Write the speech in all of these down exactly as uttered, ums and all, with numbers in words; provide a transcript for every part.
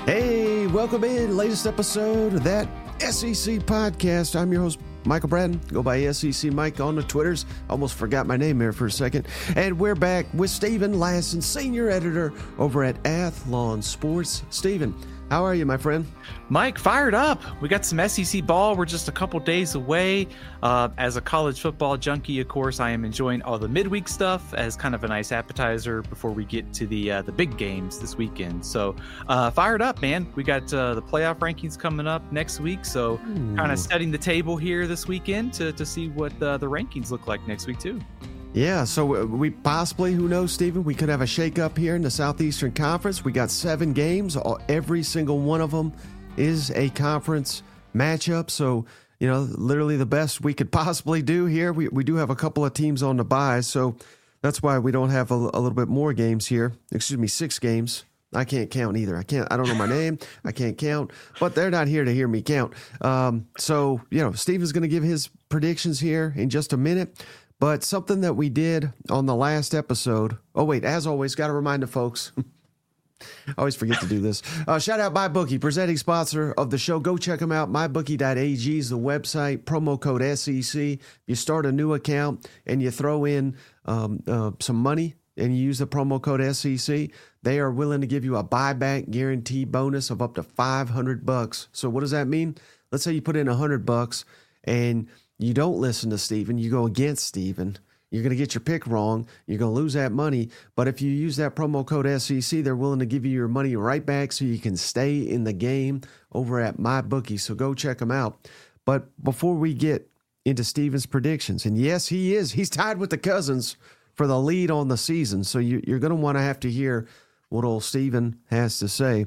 Hey, welcome in. Latest episode of that S E C podcast. I'm your host, Michael Bratton. Go by S E C Mike on the Twitters. Almost forgot my name there for a second. And we're back with Steven Lasson, senior editor over at Athlon Sports. Steven, how are you, my friend? Mike, fired up. We got some S E C ball. We're just a couple days away. Uh, as a college football junkie, of course, I am enjoying all the midweek stuff as kind of a nice appetizer before we get to the uh, the big games this weekend. So uh, fired up, man. We got uh, the playoff rankings coming up next week. So kind of setting the table here this weekend to, to see what uh, the rankings look like next week, too. Yeah, so we possibly, who knows, Steven, we could have a shakeup here in the Southeastern Conference. We got seven games. All, every single one of them is a conference matchup. So, you know, literally the best we could possibly do here. We we do have a couple of teams on the bye, so that's why we don't have a, a little bit more games here. Excuse me, six games. I can't count either. I can't. I don't know my name. I can't count. But they're not here to hear me count. Um, so, you know, Steven's going to give his predictions here in just a minute. But something that we did on the last episode. Oh, wait, as always, got to remind the folks. I always forget to do this. Uh, shout out MyBookie, presenting sponsor of the show. Go check them out. my bookie dot a g is the website. Promo code S E C. You start a new account and you throw in um, uh, some money and you use the promo code S E C. They are willing to give you a buyback guarantee bonus of up to five hundred bucks. So what does that mean? Let's say you put in one hundred bucks and you don't listen to Steven, you go against Steven, you're going to get your pick wrong, you're going to lose that money. But if you use that promo code S E C, they're willing to give you your money right back so you can stay in the game over at MyBookie. So go check them out. But before we get into Steven's predictions, and yes, he is, he's tied with the Cousins for the lead on the season. So you, you're going to want to have to hear what old Steven has to say.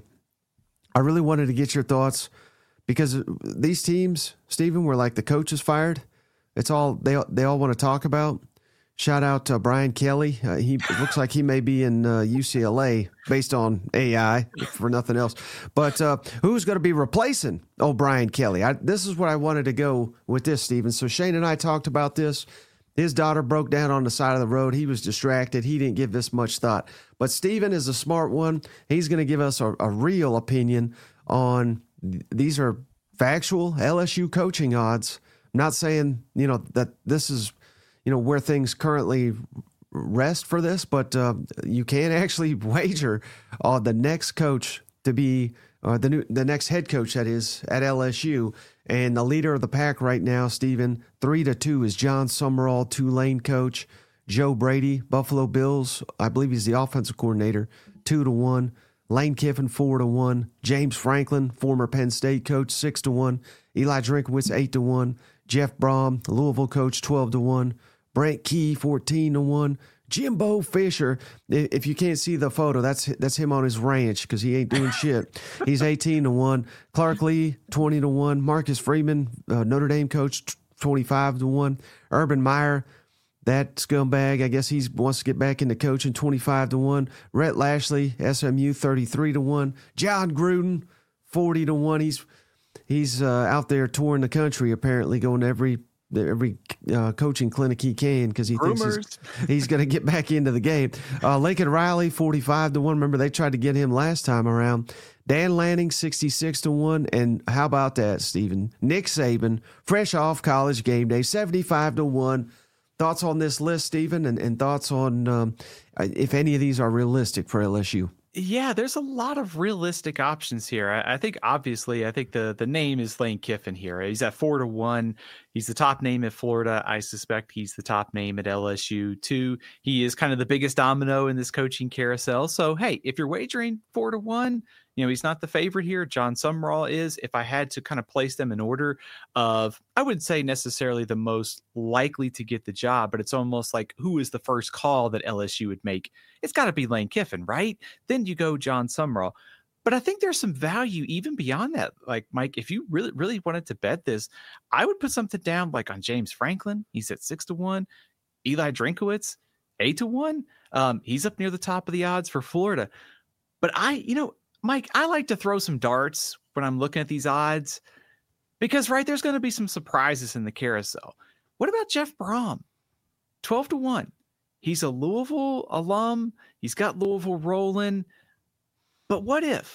I really wanted to get your thoughts because these teams, Steven, were like the coach is fired. It's all they they all want to talk about. Shout out to Brian Kelly. Uh, he it looks like he may be in uh, U C L A based on A I, for nothing else. But uh, who's going to be replacing old Brian Kelly? I, this is what I wanted to go with this, Steven. So Shane and I talked about this. His daughter broke down on the side of the road. He was distracted. He didn't give this much thought. But Steven is a smart one. He's going to give us a, a real opinion on these are factual L S U coaching odds. I'm not saying, you know, that this is, you know, where things currently rest for this, but uh, you can actually wager on the next coach to be uh, the new, the next head coach that is at L S U. And the leader of the pack right now, Steven, three to two is John Summerall, Tulane coach. Joe Brady, Buffalo Bills, I believe he's the offensive coordinator, two to one. Lane Kiffin, four to one. James Franklin, former Penn State coach, six to one. Eli Drinkowitz, eight to one. Jeff Brom, Louisville coach, twelve to one. Brent Key, fourteen to one. Jimbo Fisher, if you can't see the photo, that's that's him on his ranch because he ain't doing shit. He's eighteen to one. Clark Lee, twenty to one. Marcus Freeman, uh, Notre Dame coach, twenty-five to one. Urban Meyer, that scumbag, I guess he wants to get back into coaching, twenty-five to one. Rhett Lashley, S M U, thirty-three to one. John Gruden, forty to one. He's he's uh, out there touring the country, apparently, going to every every uh, coaching clinic he can because he Rumors. thinks he's, he's going to get back into the game. Uh, Lincoln Riley, forty-five to one. Remember, they tried to get him last time around. Dan Lanning, sixty-six to one. And how about that, Steven? Nick Saban, fresh off college game day, seventy-five to one. Thoughts on this list, Steven, and, and thoughts on um, if any of these are realistic for L S U? Yeah, there's a lot of realistic options here. I, I think, obviously, I think the the name is Lane Kiffin here. He's at four to one. He's the top name at Florida. I suspect he's the top name at L S U too. He is kind of the biggest domino in this coaching carousel. So, hey, if you're wagering four to one, you know, he's not the favorite here. John Summerall is. If I had to kind of place them in order of, I wouldn't say necessarily the most likely to get the job, but it's almost like who is the first call that L S U would make? It's got to be Lane Kiffin, right? Then you go John Summerall. But I think there's some value even beyond that. Like, Mike, if you really, really wanted to bet this, I would put something down like on James Franklin. He's at six to one. Eli Drinkowitz, eight to one. Um, he's up near the top of the odds for Florida. But I, you know, Mike, I like to throw some darts when I'm looking at these odds because, right, there's going to be some surprises in the carousel. What about Jeff Brom? twelve to one. He's a Louisville alum. He's got Louisville rolling. But what if?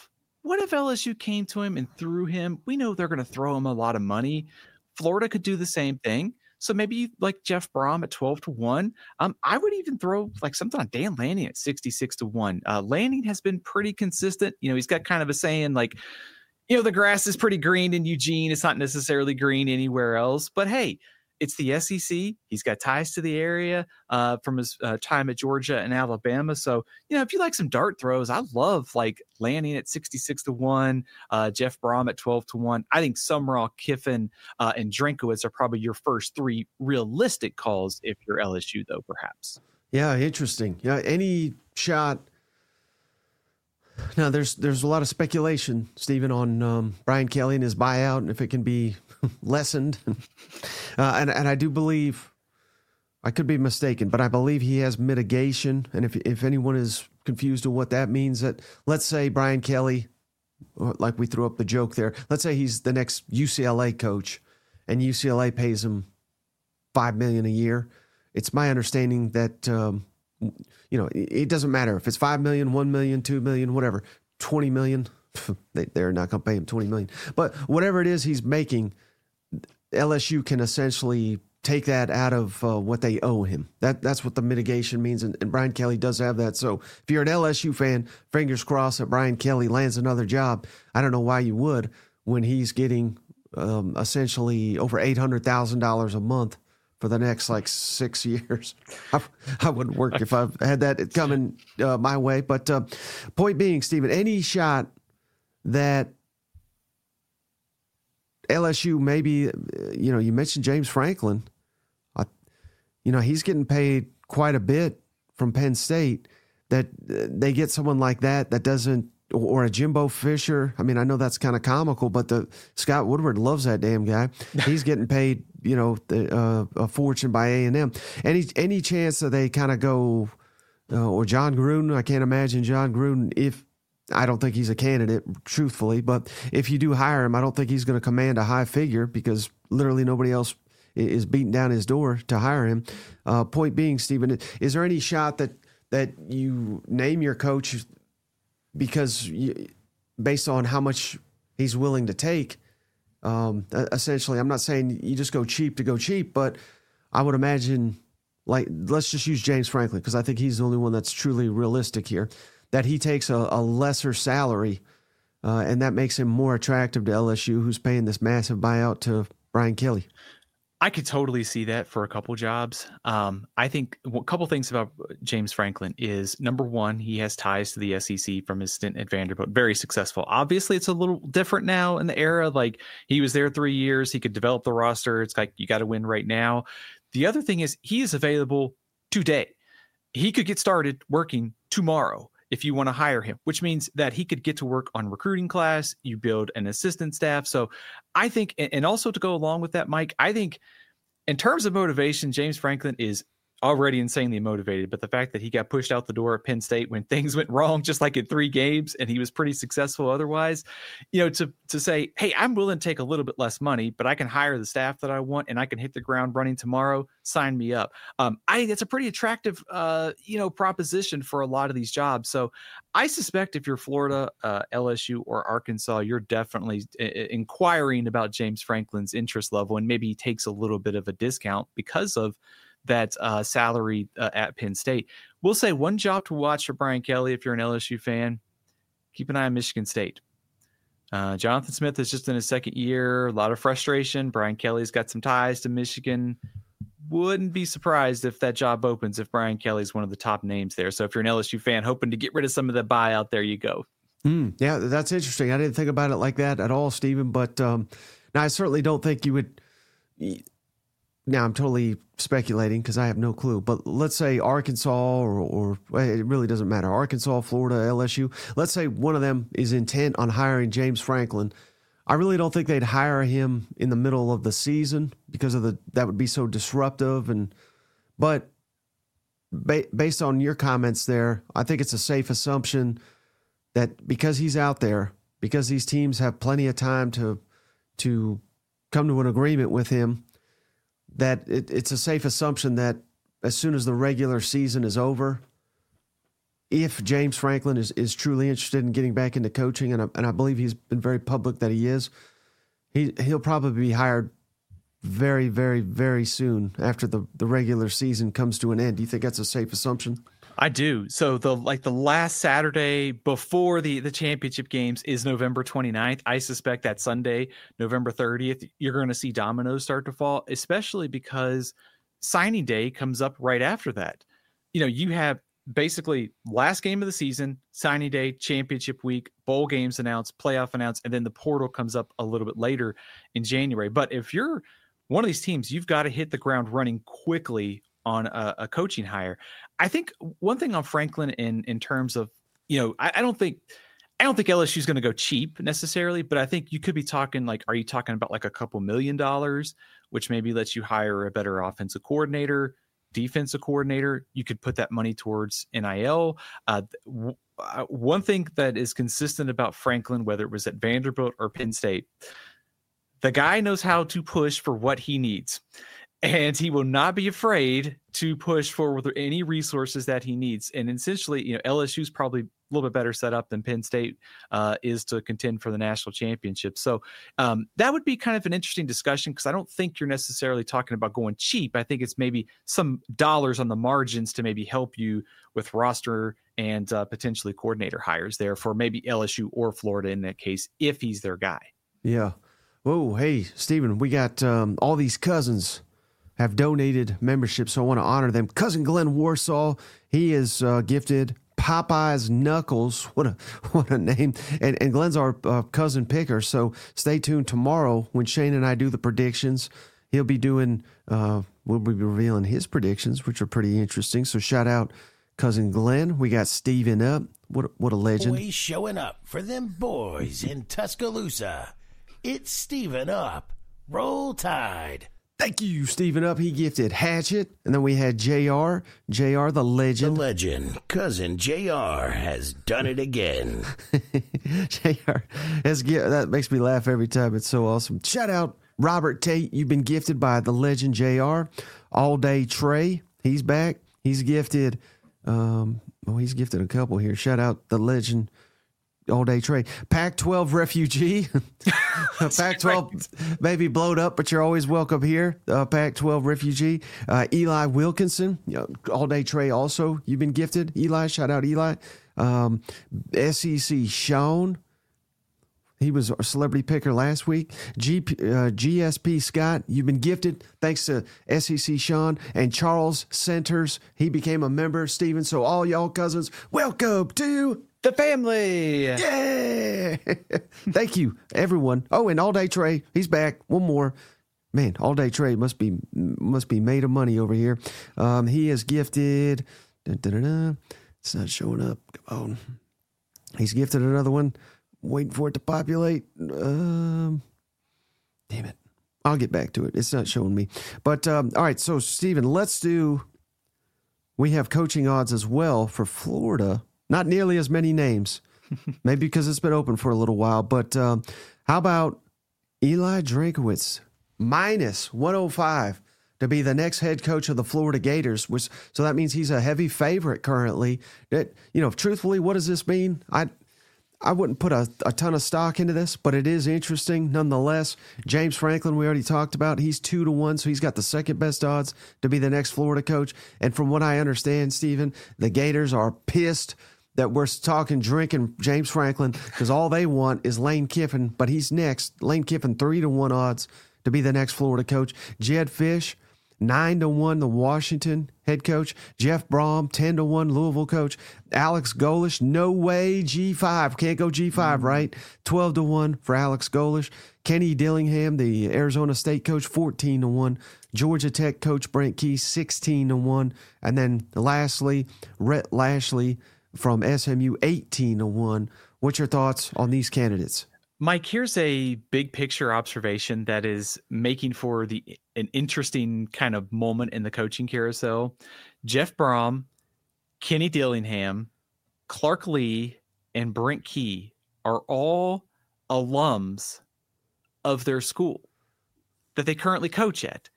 what if L S U came to him and threw him? We know they're going to throw him a lot of money. Florida could do the same thing. So maybe like Jeff Brom at twelve to one. Um, I would even throw like something on Dan Lanning at sixty-six to one. Uh, Lanning has been pretty consistent. You know, he's got kind of a saying like, you know, the grass is pretty green in Eugene. It's not necessarily green anywhere else. But hey, it's the S E C. He's got ties to the area uh, from his uh, time at Georgia and Alabama. So, you know, if you like some dart throws, I love like Lanning at sixty-six to one, uh, Jeff Brom at twelve to one. I think Sumrall, Kiffin, uh, and Drinkwitz are probably your first three realistic calls if you're L S U, though, perhaps. Yeah, interesting. Yeah, any shot. Now, there's there's a lot of speculation, Stephen, on um, Brian Kelly and his buyout and if it can be lessened. uh, and, and I do believe, I could be mistaken, but I believe he has mitigation. And if if anyone is confused to what that means, that let's say Brian Kelly, like we threw up the joke there, let's say he's the next U C L A coach and U C L A pays him five million dollars a year. It's my understanding that, um, you know, it doesn't matter if it's five million, one million, two million, whatever, twenty million. They, they're not going to pay him twenty million. But whatever it is he's making, L S U can essentially take that out of uh, what they owe him. That That's what the mitigation means. And, and Brian Kelly does have that. So if you're an L S U fan, fingers crossed that Brian Kelly lands another job. I don't know why you would when he's getting um, essentially over eight hundred thousand dollars a month for the next like six years. I, I wouldn't work if I had that coming uh, my way. But uh, point being, Stephen, any shot that L S U maybe, you know, you mentioned James Franklin. I, you know, he's getting paid quite a bit from Penn State. That uh, they get someone like that that doesn't, or a Jimbo Fisher. I mean, I know that's kind of comical, but the Scott Woodward loves that damn guy. He's getting paid, you know, the, uh, a fortune by A and M. Any any chance that they kind of go, uh, or John Gruden? I can't imagine John Gruden. If I don't think he's a candidate, truthfully, but if you do hire him, I don't think he's going to command a high figure because literally nobody else is beating down his door to hire him. Uh, point being, Stephen, is there any shot that that you name your coach because you, based on how much he's willing to take? Um, essentially, I'm not saying you just go cheap to go cheap, but I would imagine, like, let's just use James Franklin because I think he's the only one that's truly realistic here, that he takes a, a lesser salary, uh, and that makes him more attractive to L S U, who's paying this massive buyout to Brian Kelly. I could totally see that for a couple jobs. Um, I think a couple things about James Franklin is, number one, he has ties to the S E C from his stint at Vanderbilt. Very successful. Obviously, it's a little different now in the era. Like, he was there three years. He could develop the roster. It's like, you got to win right now. The other thing is he is available today. He could get started working tomorrow if you want to hire him, which means that he could get to work on recruiting class. You build an assistant staff. So I think, and also to go along with that, Mike, I think in terms of motivation, James Franklin is already insanely motivated, but the fact that he got pushed out the door at Penn State when things went wrong, just like in three games, and he was pretty successful otherwise, you know, to, to say, hey, I'm willing to take a little bit less money, but I can hire the staff that I want and I can hit the ground running tomorrow. Sign me up. Um, I think that's a pretty attractive, uh, you know, proposition for a lot of these jobs. So I suspect if you're Florida, uh, L S U, or Arkansas, you're definitely uh, inquiring about James Franklin's interest level, and maybe he takes a little bit of a discount because of that uh, salary uh, at Penn State. We'll say one job to watch for Brian Kelly if you're an L S U fan. Keep an eye on Michigan State. Uh, Jonathan Smith is just in his second year. A lot of frustration. Brian Kelly's got some ties to Michigan. Wouldn't be surprised if that job opens if Brian Kelly's one of the top names there. So if you're an L S U fan hoping to get rid of some of the buyout, there you go. Mm, yeah, that's interesting. I didn't think about it like that at all, Stephen. But um, now I certainly don't think you would. Now I'm totally speculating because I have no clue. But let's say Arkansas or, or well, it really doesn't matter. Arkansas, Florida, L S U. Let's say one of them is intent on hiring James Franklin. I really don't think they'd hire him in the middle of the season because of the that would be so disruptive. And but ba- based on your comments there, I think it's a safe assumption that because he's out there, because these teams have plenty of time to to come to an agreement with him, that it, it's a safe assumption that as soon as the regular season is over, if James Franklin is, is truly interested in getting back into coaching, and I, and I believe he's been very public that he is, he, he'll probably be hired very, very, very soon after the, the regular season comes to an end. Do you think that's a safe assumption? I do. So the like the last Saturday before the, the championship games is November twenty-ninth. I suspect that Sunday, November thirtieth, you're going to see dominoes start to fall, especially because signing day comes up right after that. You know, you have basically last game of the season, signing day, championship week, bowl games announced, playoff announced, and then the portal comes up a little bit later in January. But if you're one of these teams, you've got to hit the ground running quickly on a, a coaching hire. I think one thing on Franklin in in terms of, you know, I, I don't think I don't think L S U is going to go cheap necessarily, but I think you could be talking like, are you talking about like a couple million dollars, which maybe lets you hire a better offensive coordinator, defensive coordinator? You could put that money towards N I L. Uh, w- uh, one thing that is consistent about Franklin, whether it was at Vanderbilt or Penn State, the guy knows how to push for what he needs. And he will not be afraid to push for any resources that he needs. And essentially, you know, L S U is probably a little bit better set up than Penn State uh, is to contend for the national championship. So um, that would be kind of an interesting discussion, because I don't think you're necessarily talking about going cheap. I think it's maybe some dollars on the margins to maybe help you with roster and uh, potentially coordinator hires there for maybe L S U or Florida in that case, if he's their guy. Yeah. Whoa, hey, Stephen, we got um, all these cousins have donated membership, so I want to honor them. Cousin Glenn Warsaw, he is uh, gifted Popeye's Knuckles. What a what a name. And, and Glenn's our uh, cousin picker, so stay tuned tomorrow when Shane and I do the predictions. He'll be doing, uh, we'll be revealing his predictions, which are pretty interesting. So shout out Cousin Glenn. We got Steven up. What, what a legend. Always showing up for them boys in Tuscaloosa. It's Steven up. Roll Tide. Thank you, Stephen Up. He gifted Hatchet. And then we had J R. J R, the legend. The legend. Cousin J R has done it again. J R, that's, that makes me laugh every time. It's so awesome. Shout out Robert Tate. You've been gifted by the legend J R. All Day Trey. He's back. He's gifted, um, oh, he's gifted a couple here. Shout out the legend All Day Trey. Pac twelve refugee. Pac twelve right. Maybe blowed up, but you're always welcome here. Uh, Pac twelve refugee. Uh, Eli Wilkinson. You know, All Day Trey also. You've been gifted. Eli, shout out Eli. Um, S E C Sean. He was our celebrity picker last week. G, uh, G S P Scott, you've been gifted thanks to S E C Sean. And Charles Centers, he became a member, Steven. So all y'all cousins, welcome to the family. Yeah. Thank you, everyone. Oh, and All Day Trey, he's back. One more. Man, All Day Trey must be must be made of money over here. Um, he is gifted. Dun, dun, dun, dun. It's not showing up. Come on. He's gifted another one. Waiting for it to populate. Um, damn it. I'll get back to it. It's not showing me. But, um, all right, so, Steven, let's do... We have coaching odds as well for Florida. Not nearly as many names. Maybe because it's been open for a little while. But um, how about Eli Drinkwitz? Minus one oh five to be the next head coach of the Florida Gators. Which, so that means he's a heavy favorite currently. That, you know, truthfully, what does this mean? I... I wouldn't put a, a ton of stock into this, but it is interesting nonetheless. James Franklin, we already talked about. He's two to one, so he's got the second best odds to be the next Florida coach. And from what I understand, Stephen, the Gators are pissed that we're talking drinking James Franklin because all they want is Lane Kiffin, but he's next. Lane Kiffin, three to one odds to be the next Florida coach. Jedd Fisch, nine to one, the Washington head coach. Jeff Brom, ten to one, Louisville coach. Alex Golesh, no way, G five. Can't go G five, mm-hmm. right? twelve to one for Alex Golesh. Kenny Dillingham, the Arizona State coach, fourteen to one. Georgia Tech coach Brent Key, sixteen to one. And then lastly, Rhett Lashley from S M U, eighteen to one. What's your thoughts on these candidates? Mike, here's a big picture observation that is making for the an interesting kind of moment in the coaching carousel. Jeff Brom, Kenny Dillingham, Clark Lee, and Brent Key are all alums of their school that they currently coach at.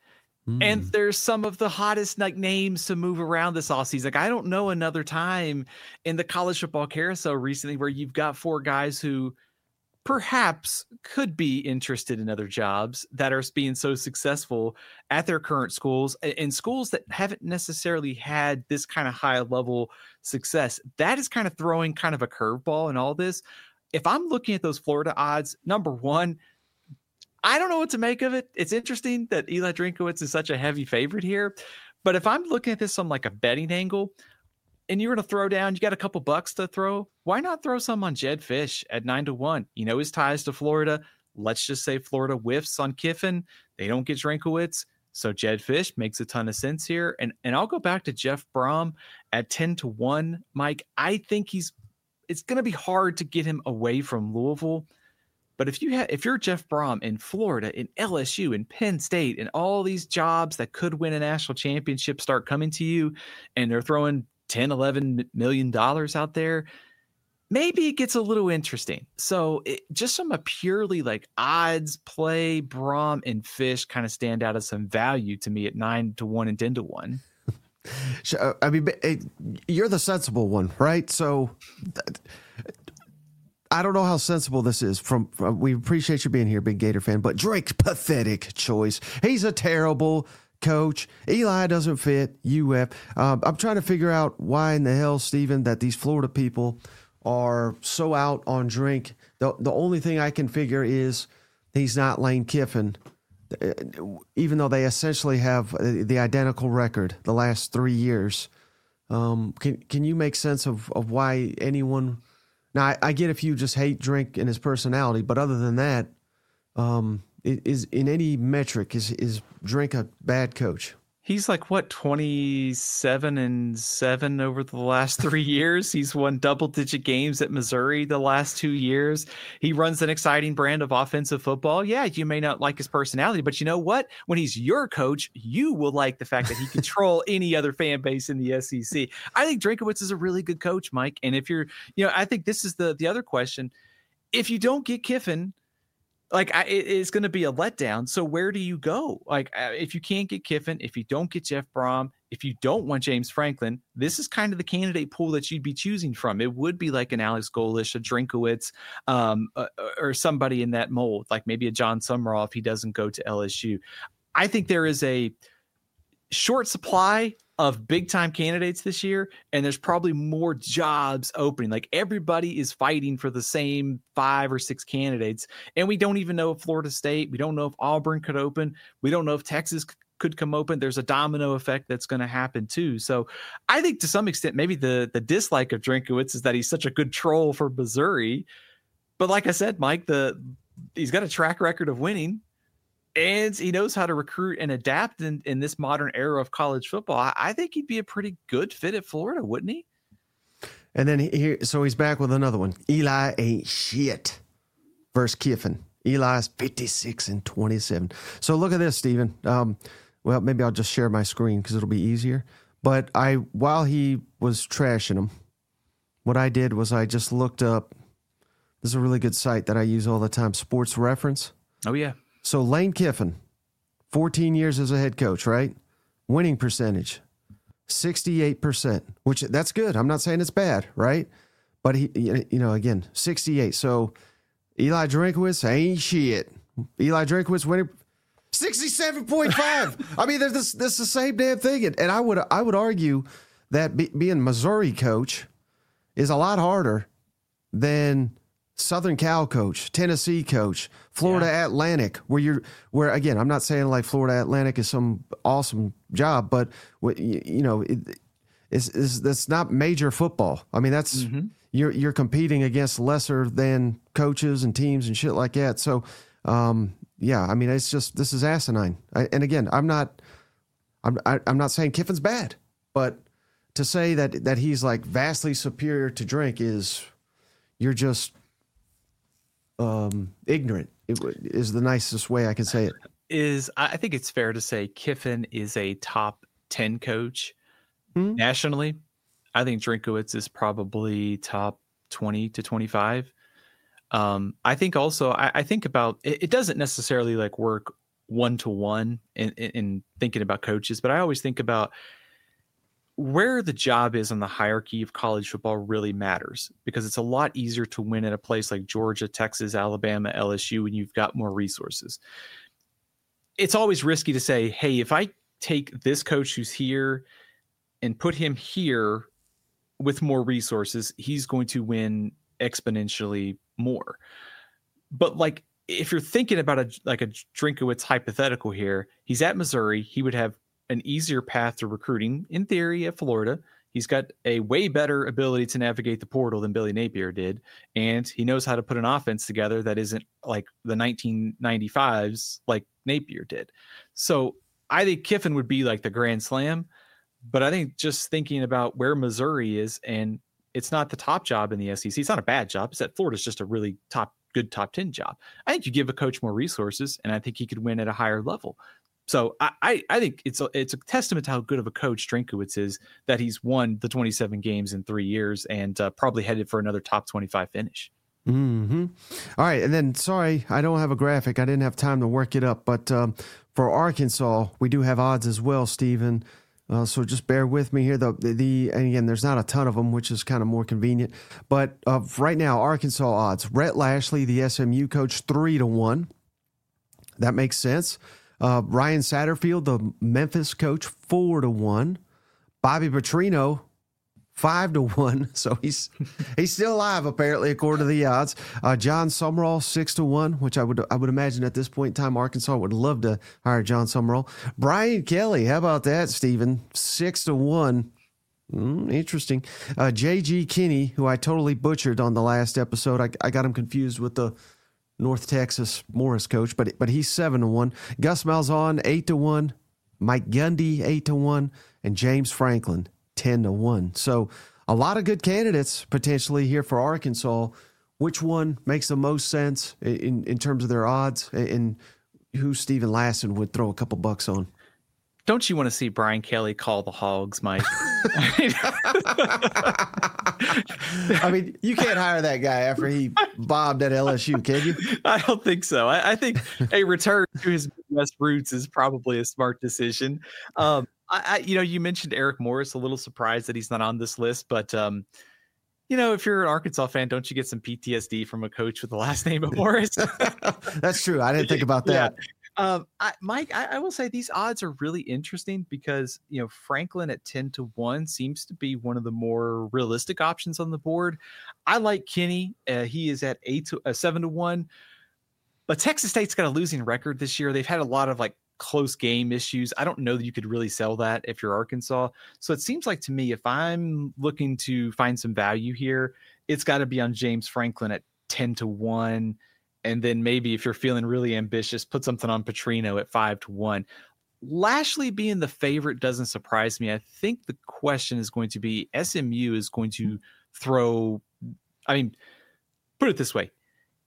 And there's some of the hottest like names to move around this offseason. Like, I don't know another time in the college football carousel recently where you've got four guys who perhaps could be interested in other jobs that are being so successful at their current schools, in schools that haven't necessarily had this kind of high level success. That is kind of throwing kind of a curveball in all this. If I'm looking at those Florida odds, number one, I don't know what to make of it. It's interesting that Eli Drinkwitz is such a heavy favorite here. But if I'm looking at this from like a betting angle and you're going to throw down, you got a couple bucks to throw, why not throw some on Jedd Fisch at nine to one? You know his ties to Florida. Let's just say Florida whiffs on Kiffin. They don't get Drinkwitz. So Jedd Fisch makes a ton of sense here. And and I'll go back to Jeff Brom at ten to one. Mike, I think he's it's going to be hard to get him away from Louisville. But if you have, if you're Jeff Brom in Florida, in L S U, in Penn State, and all these jobs that could win a national championship start coming to you, and they're throwing ten, eleven million dollars out there, maybe it gets a little interesting. So it, just from a purely like odds play, Brom and Fisch kind of stand out as some value to me at nine to one and ten to one. I mean, you're the sensible one, right? So I don't know how sensible this is. From, from we appreciate you being here, big Gator fan, but Drake, pathetic choice. He's a terrible coach. Eli doesn't fit U F. Um, I'm trying to figure out why in the hell, Stephen, that these Florida people are so out on Drink. The the only thing I can figure is he's not Lane Kiffin, even though they essentially have the identical record the last three years. Um, can can you make sense of, of why anyone? Now, I, I get if you just hate Drink and his personality, but other than that, um, is in any metric, is is Drink a bad coach? He's like, what, twenty-seven and seven over the last three years. He's won double-digit games at Missouri the last two years. He runs an exciting brand of offensive football. Yeah, you may not like his personality, but you know what? When he's your coach, you will like the fact that he control any other fan base in the S E C. I think Drinkwitz is a really good coach, Mike. And if you're, you know, I think this is the the other question. If you don't get Kiffin, like I, it, it's going to be a letdown. So where do you go? Like uh, if you can't get Kiffin, if you don't get Jeff Brom, if you don't want James Franklin, this is kind of the candidate pool that you'd be choosing from. It would be like an Alex Golesh, a Drinkwitz, um, uh, or somebody in that mold, like maybe a John Summerall if he doesn't go to L S U. I think there is a short supply of big time candidates this year, and there's probably more jobs opening. Like everybody is fighting for the same five or six candidates, and we don't even know if Florida State, we don't know if Auburn could open, we don't know if Texas could come open. There's a domino effect that's going to happen too. So I think to some extent, maybe the the dislike of Drinkwitz is that he's such a good troll for Missouri. But like I said, Mike, the he's got a track record of winning. And he knows how to recruit and adapt in, in this modern era of college football. I, I think he'd be a pretty good fit at Florida, wouldn't he? And then he, so he's back with another one. Eli ain't shit versus Kiffin. Eli's fifty-six and twenty-seven. So look at this, Stephen. Um, well, maybe I'll just share my screen because it'll be easier. But I, while he was trashing him, what I did was I just looked up. This is a really good site that I use all the time, Sports Reference. Oh, yeah. So Lane Kiffin, fourteen years as a head coach, right? Winning percentage, sixty-eight percent, which that's good. I'm not saying it's bad, right? But he, you know, again, sixty-eight. So Eli Drinkwitz ain't shit. Eli Drinkwitz winning sixty-seven point five. I mean, there's this, this is the same damn thing. And, and I would, I would argue that be, being Missouri coach is a lot harder than Southern Cal coach, Tennessee coach, Florida yeah. Atlantic, where you're, where again, I'm not saying like Florida Atlantic is some awesome job, but you, you know, it, it's, it's that's not major football. I mean, that's mm-hmm. you're you're competing against lesser than coaches and teams and shit like that. So, um, yeah, I mean, it's just this is asinine. I, and again, I'm not, I'm I, I'm not saying Kiffin's bad, but to say that that he's like vastly superior to Drink is you're just Um, ignorant it is the nicest way I can say it. Is I think it's fair to say Kiffin is a top ten coach mm-hmm. nationally. I think Drinkwitz is probably top twenty to twenty-five. Um, I think also I, I think about it, it doesn't necessarily like work one to one in, in, in thinking about coaches, but I always think about where the job is on the hierarchy of college football really matters, because it's a lot easier to win at a place like Georgia, Texas, Alabama, L S U when you've got more resources. It's always risky to say, hey, if I take this coach who's here and put him here with more resources, he's going to win exponentially more. But like, if you're thinking about a like a Drinkwitz hypothetical here, he's at Missouri. He would have an easier path to recruiting in theory at Florida. He's got a way better ability to navigate the portal than Billy Napier did. And he knows how to put an offense together that isn't like the nineteen ninety-fives like Napier did. So I think Kiffin would be like the grand slam, but I think just thinking about where Missouri is, and it's not the top job in the S E C. It's not a bad job. It's that Florida's just a really top, good top ten job. I think you give a coach more resources, and I think he could win at a higher level. So I, I, I think it's a, it's a testament to how good of a coach Drinkwitz is that he's won the twenty-seven games in three years and uh, probably headed for another top twenty-five finish. Mm-hmm. All right. And then, sorry, I don't have a graphic. I didn't have time to work it up. But um, for Arkansas, we do have odds as well, Stephen. Uh, so just bear with me here. The, the and again, there's not a ton of them, which is kind of more convenient. But uh, right now, Arkansas odds. Rhett Lashley, the S M U coach, three to one. That makes sense. Uh, Ryan Satterfield, the Memphis coach, four to one. Bobby Petrino, five to one. So he's he's still alive apparently, according to the odds. Uh, John Summerall, six to one, which I would I would imagine at this point in time Arkansas would love to hire John Summerall. Brian Kelly, how about that, Stephen? Six to one. Mm, interesting. Uh, J G Kinney, who I totally butchered on the last episode. I, I got him confused with the North Texas Morris coach, but but he's seven to one. Gus Malzahn, eight to one. Mike Gundy, eight to one, and James Franklin, ten to one. So a lot of good candidates potentially here for Arkansas. Which one makes the most sense in in terms of their odds, and who Stephen Lasson would throw a couple bucks on? Don't you want to see Brian Kelly call the Hogs, Mike? I mean, you can't hire that guy after he bombed at L S U, can you? I don't think so. I, I think a return to his Midwest roots is probably a smart decision. Um, I, I, you know, you mentioned Eric Morris. A little surprised that he's not on this list, but um, you know, if you're an Arkansas fan, don't you get some P T S D from a coach with the last name of Morris? That's true. I didn't think about that. Yeah. Um, I, Mike, I, I will say these odds are really interesting because, you know, Franklin at ten to one seems to be one of the more realistic options on the board. I like Kinney. Uh, he is at eight to uh, seven to one, but Texas State's got a losing record this year. They've had a lot of like close game issues. I don't know that you could really sell that if you're Arkansas. So it seems like to me, if I'm looking to find some value here, it's got to be on James Franklin at ten to one. And then maybe if you're feeling really ambitious, put something on Petrino at five to one. Lashley being the favorite doesn't surprise me. I think the question is going to be S M U is going to throw, I mean, put it this way.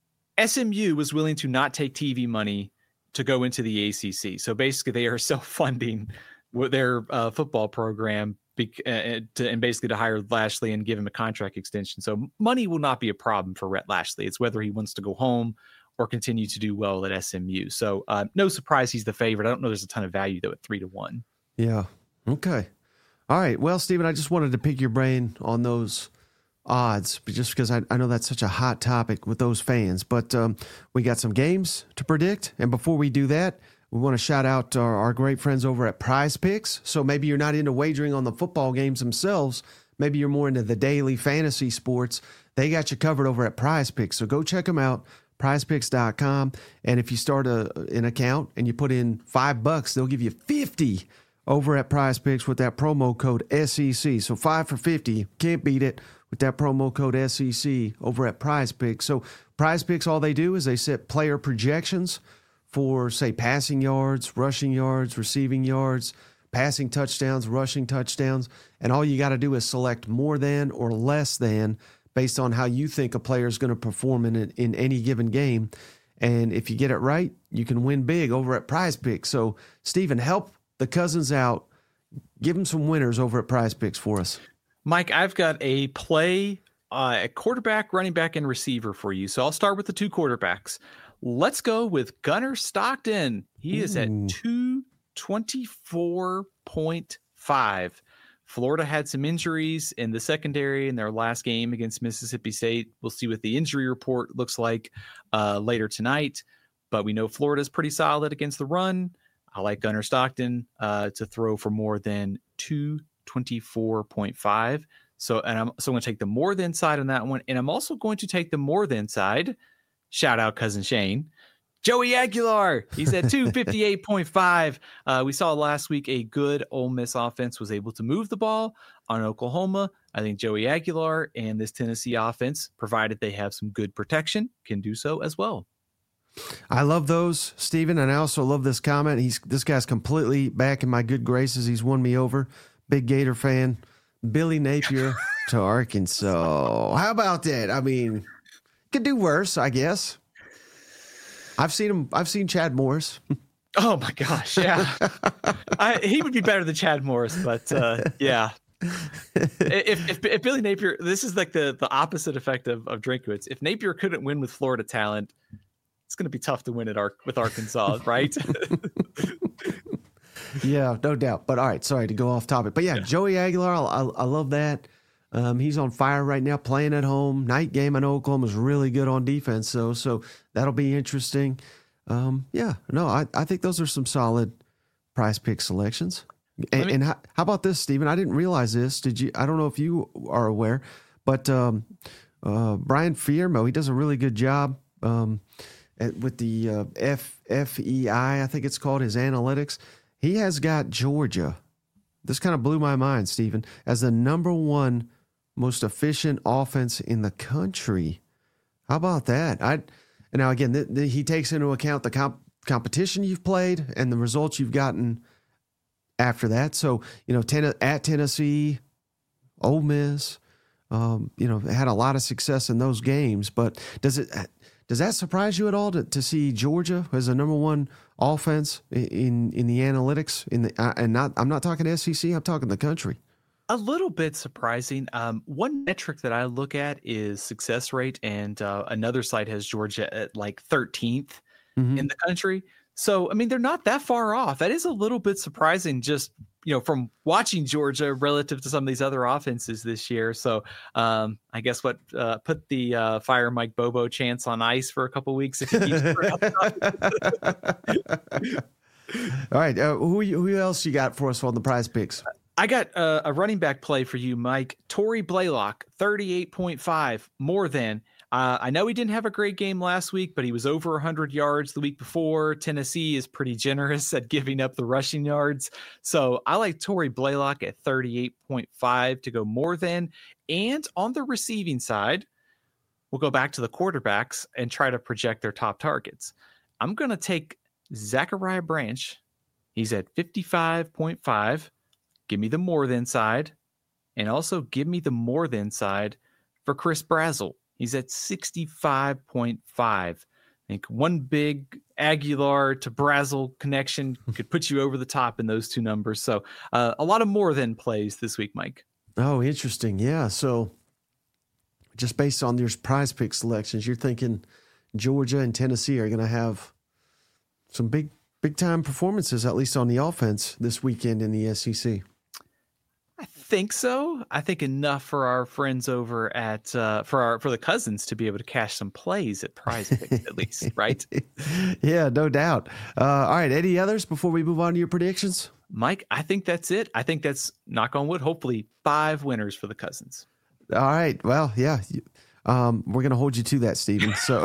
S M U was willing to not take T V money to go into the A C C. So basically they are self-funding their uh, football program Be, uh, to, and basically to hire Lashley and give him a contract extension. So money will not be a problem for Rhett Lashley. It's whether he wants to go home or continue to do well at S M U. So uh, no surprise he's the favorite. I don't know there's a ton of value though at three to one. Yeah. Okay. All right. Well, Stephen, I just wanted to pick your brain on those odds, just because I, I know that's such a hot topic with those fans. But um, we got some games to predict. And before we do that, we want to shout out our, our great friends over at Prize Picks. So maybe you're not into wagering on the football games themselves. Maybe you're more into the daily fantasy sports. They got you covered over at Prize Picks. So go check them out, prize picks dot com. And if you start a, an account and you put in five bucks, they'll give you fifty over at Prize Picks with that promo code S E C. So five for fifty. Can't beat it with that promo code S E C over at Prize Picks. So Prize Picks, all they do is they set player projections for, say, passing yards, rushing yards, receiving yards, passing touchdowns, rushing touchdowns. And all you got to do is select more than or less than based on how you think a player is going to perform in, in any given game. And if you get it right, you can win big over at Prize Picks. So, Stephen, help the cousins out. Give them some winners over at Prize Picks for us. Mike, I've got a play, uh, a quarterback, running back, and receiver for you. So I'll start with the two quarterbacks. Let's go with Gunnar Stockton. He Ooh. is at two twenty-four point five. Florida had some injuries in the secondary in their last game against Mississippi State. We'll see what the injury report looks like uh, later tonight. But we know Florida's pretty solid against the run. I like Gunnar Stockton uh, to throw for more than two twenty-four point five. So, and I'm so I'm going to take the more than side on that one. And I'm also going to take the more than side. Shout out cousin Shane. Joey Aguilar, he's at two fifty-eight point five. Uh, we saw last week a good Ole Miss offense was able to move the ball on Oklahoma. I think Joey Aguilar and this Tennessee offense, provided they have some good protection, can do so as well. I love those, Stephen, and I also love this comment. He's this guy's completely back in my good graces. He's won me over. Big Gator fan. Billy Napier to Arkansas. How about that? I mean, could do worse, I guess. I've seen him. I've seen Chad Morris. Oh my gosh, yeah. I, he would be better than Chad Morris, but uh, yeah. If, if if Billy Napier, this is like the the opposite effect of of Drinkwitz. If Napier couldn't win with Florida talent, it's going to be tough to win at Ar- with Arkansas, right? Yeah, no doubt. But all right, sorry to go off topic. But yeah, yeah. Joey Aguilar, I, I love that. Um, he's on fire right now, playing at home. Night game in Oklahoma's really good on defense, so so that'll be interesting. Um, yeah, no, I, I think those are some solid prize pick selections. And, me, and how, how about this, Stephen? I didn't realize this. Did you? I don't know if you are aware, but um, uh, Brian Fiermo, he does a really good job um, at, with the uh, F F E I, I think it's called, his analytics. He has got Georgia. This kind of blew my mind, Stephen, as the number one most efficient offense in the country. How about that? I and now again, th- th- he takes into account the comp- competition you've played and the results you've gotten after that. So, you know, ten- at Tennessee, Ole Miss, um, you know, had a lot of success in those games. But does it does that surprise you at all to, to see Georgia as a number one offense in in the analytics? In the uh, and not I'm not talking S E C, I'm talking the country. A little bit surprising. Um, one metric that I look at is success rate, and uh, another site has Georgia at like thirteenth mm-hmm. in the country. So, I mean, they're not that far off. That is a little bit surprising, just, you know, from watching Georgia relative to some of these other offenses this year. So, um, I guess what uh, put the uh, fire Mike Bobo chance on ice for a couple weeks if he keeps All right, uh, who who else you got for us on the prize picks? I got uh, a running back play for you, Mike. Torrey Blaylock, thirty-eight point five, more than. Uh, I know he didn't have a great game last week, but he was over one hundred yards the week before. Tennessee is pretty generous at giving up the rushing yards. So I like Torrey Blaylock at thirty-eight point five to go more than. And on the receiving side, we'll go back to the quarterbacks and try to project their top targets. I'm going to take Zachariah Branch. He's at fifty-five point five. Give me the more than side, and also give me the more than side for Chris Brazzell. He's at sixty-five point five. I think one big Aguilar to Brazzell connection could put you over the top in those two numbers. So uh, a lot of more than plays this week, Mike. Oh, interesting. Yeah. So just based on your prize pick selections, you're thinking Georgia and Tennessee are going to have some big, big time performances, at least on the offense this weekend in the S E C. I think so. I think enough for our friends over at uh, for our for the cousins to be able to cash some plays at Prize Picks at least, right? Yeah, no doubt. Uh, all right, any others before we move on to your predictions? Mike, I think that's it. I think that's, knock on wood, hopefully five winners for the cousins. All right. Well, yeah. Um, we're going to hold you to that, Stephen. So,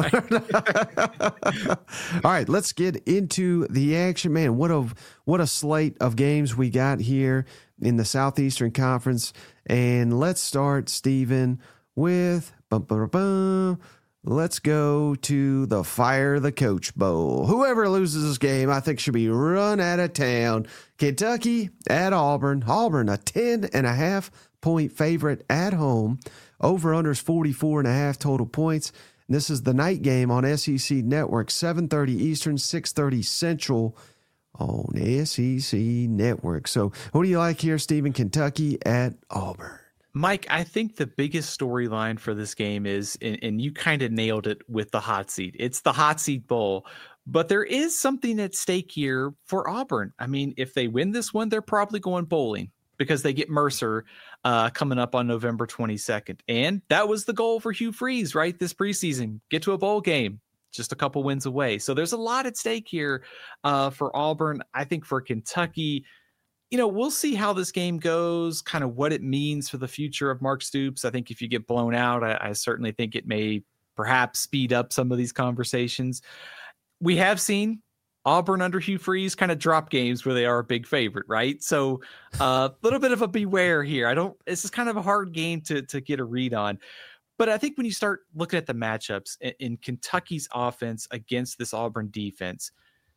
all right, let's get into the action, man. What a what a slate of games we got here in the Southeastern Conference, and let's start, Stephen, with bum, bum, bum, let's go to the Fire the Coach Bowl. Whoever loses this game, I think, should be run out of town. Kentucky at Auburn. Auburn, a ten and a half point favorite at home. Over unders forty-four and a half total points. And this is the night game on S E C Network, seven thirty Eastern, six thirty Central on S E C Network. So who do you like here, Stephen? Kentucky at Auburn. Mike, I think the biggest storyline for this game is, and, and you kind of nailed it with the hot seat. It's the hot seat bowl, but there is something at stake here for Auburn. I mean, if they win this one, they're probably going bowling because they get Mercer uh, coming up on November twenty-second. And that was the goal for Hugh Freeze, right? This preseason, get to a bowl game, just a couple wins away. So there's a lot at stake here uh, for Auburn. I think for Kentucky, you know, we'll see how this game goes, kind of what it means for the future of Mark Stoops. I think if you get blown out, I, I certainly think it may perhaps speed up some of these conversations. We have seen Auburn under Hugh Freeze kind of drop games where they are a big favorite, right? So a uh, little bit of a beware here. I don't, this is kind of a hard game to, to get a read on. But I think when you start looking at the matchups in, in Kentucky's offense against this Auburn defense,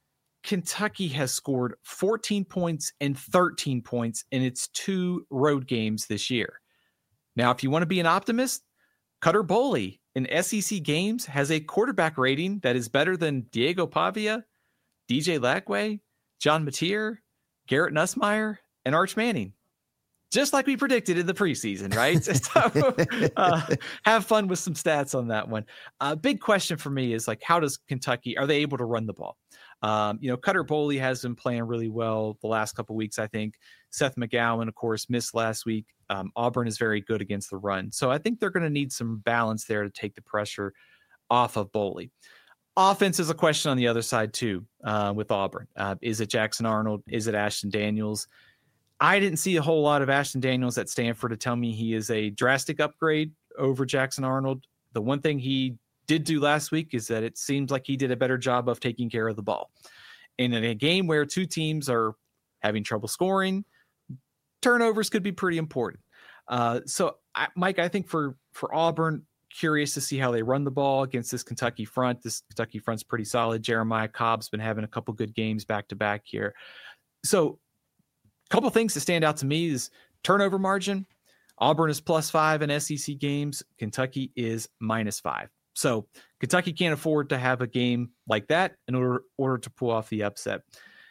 Kentucky has scored fourteen points and thirteen points in its two road games this year. Now, if you want to be an optimist, Cutter Boley in S E C games has a quarterback rating that is better than Diego Pavia, D J Lagway, John Mateer, Garrett Nussmeier, and Arch Manning. Just like we predicted in the preseason, right? so, uh, have fun with some stats on that one. A uh, big question for me is like, how does Kentucky, are they able to run the ball? Um, you know, Cutter Boley has been playing really well the last couple of weeks, I think. Seth McGowan, of course, missed last week. Um, Auburn is very good against the run. So I think they're going to need some balance there to take the pressure off of Boley. Offense is a question on the other side, too, uh, with Auburn. Uh, is it Jackson Arnold? Is it Ashton Daniels? I didn't see a whole lot of Ashton Daniels at Stanford to tell me he is a drastic upgrade over Jackson Arnold. The one thing he did do last week is that it seems like he did a better job of taking care of the ball. And in a game where two teams are having trouble scoring, turnovers could be pretty important. Uh, so, I, Mike, I think for, for Auburn, curious to see how they run the ball against this Kentucky front. This Kentucky front's pretty solid. Jeremiah Cobb's been having a couple good games back-to-back here. So, couple things that stand out to me is turnover margin. Auburn is plus five in S E C games. Kentucky is minus five. So Kentucky can't afford to have a game like that in order, order to pull off the upset.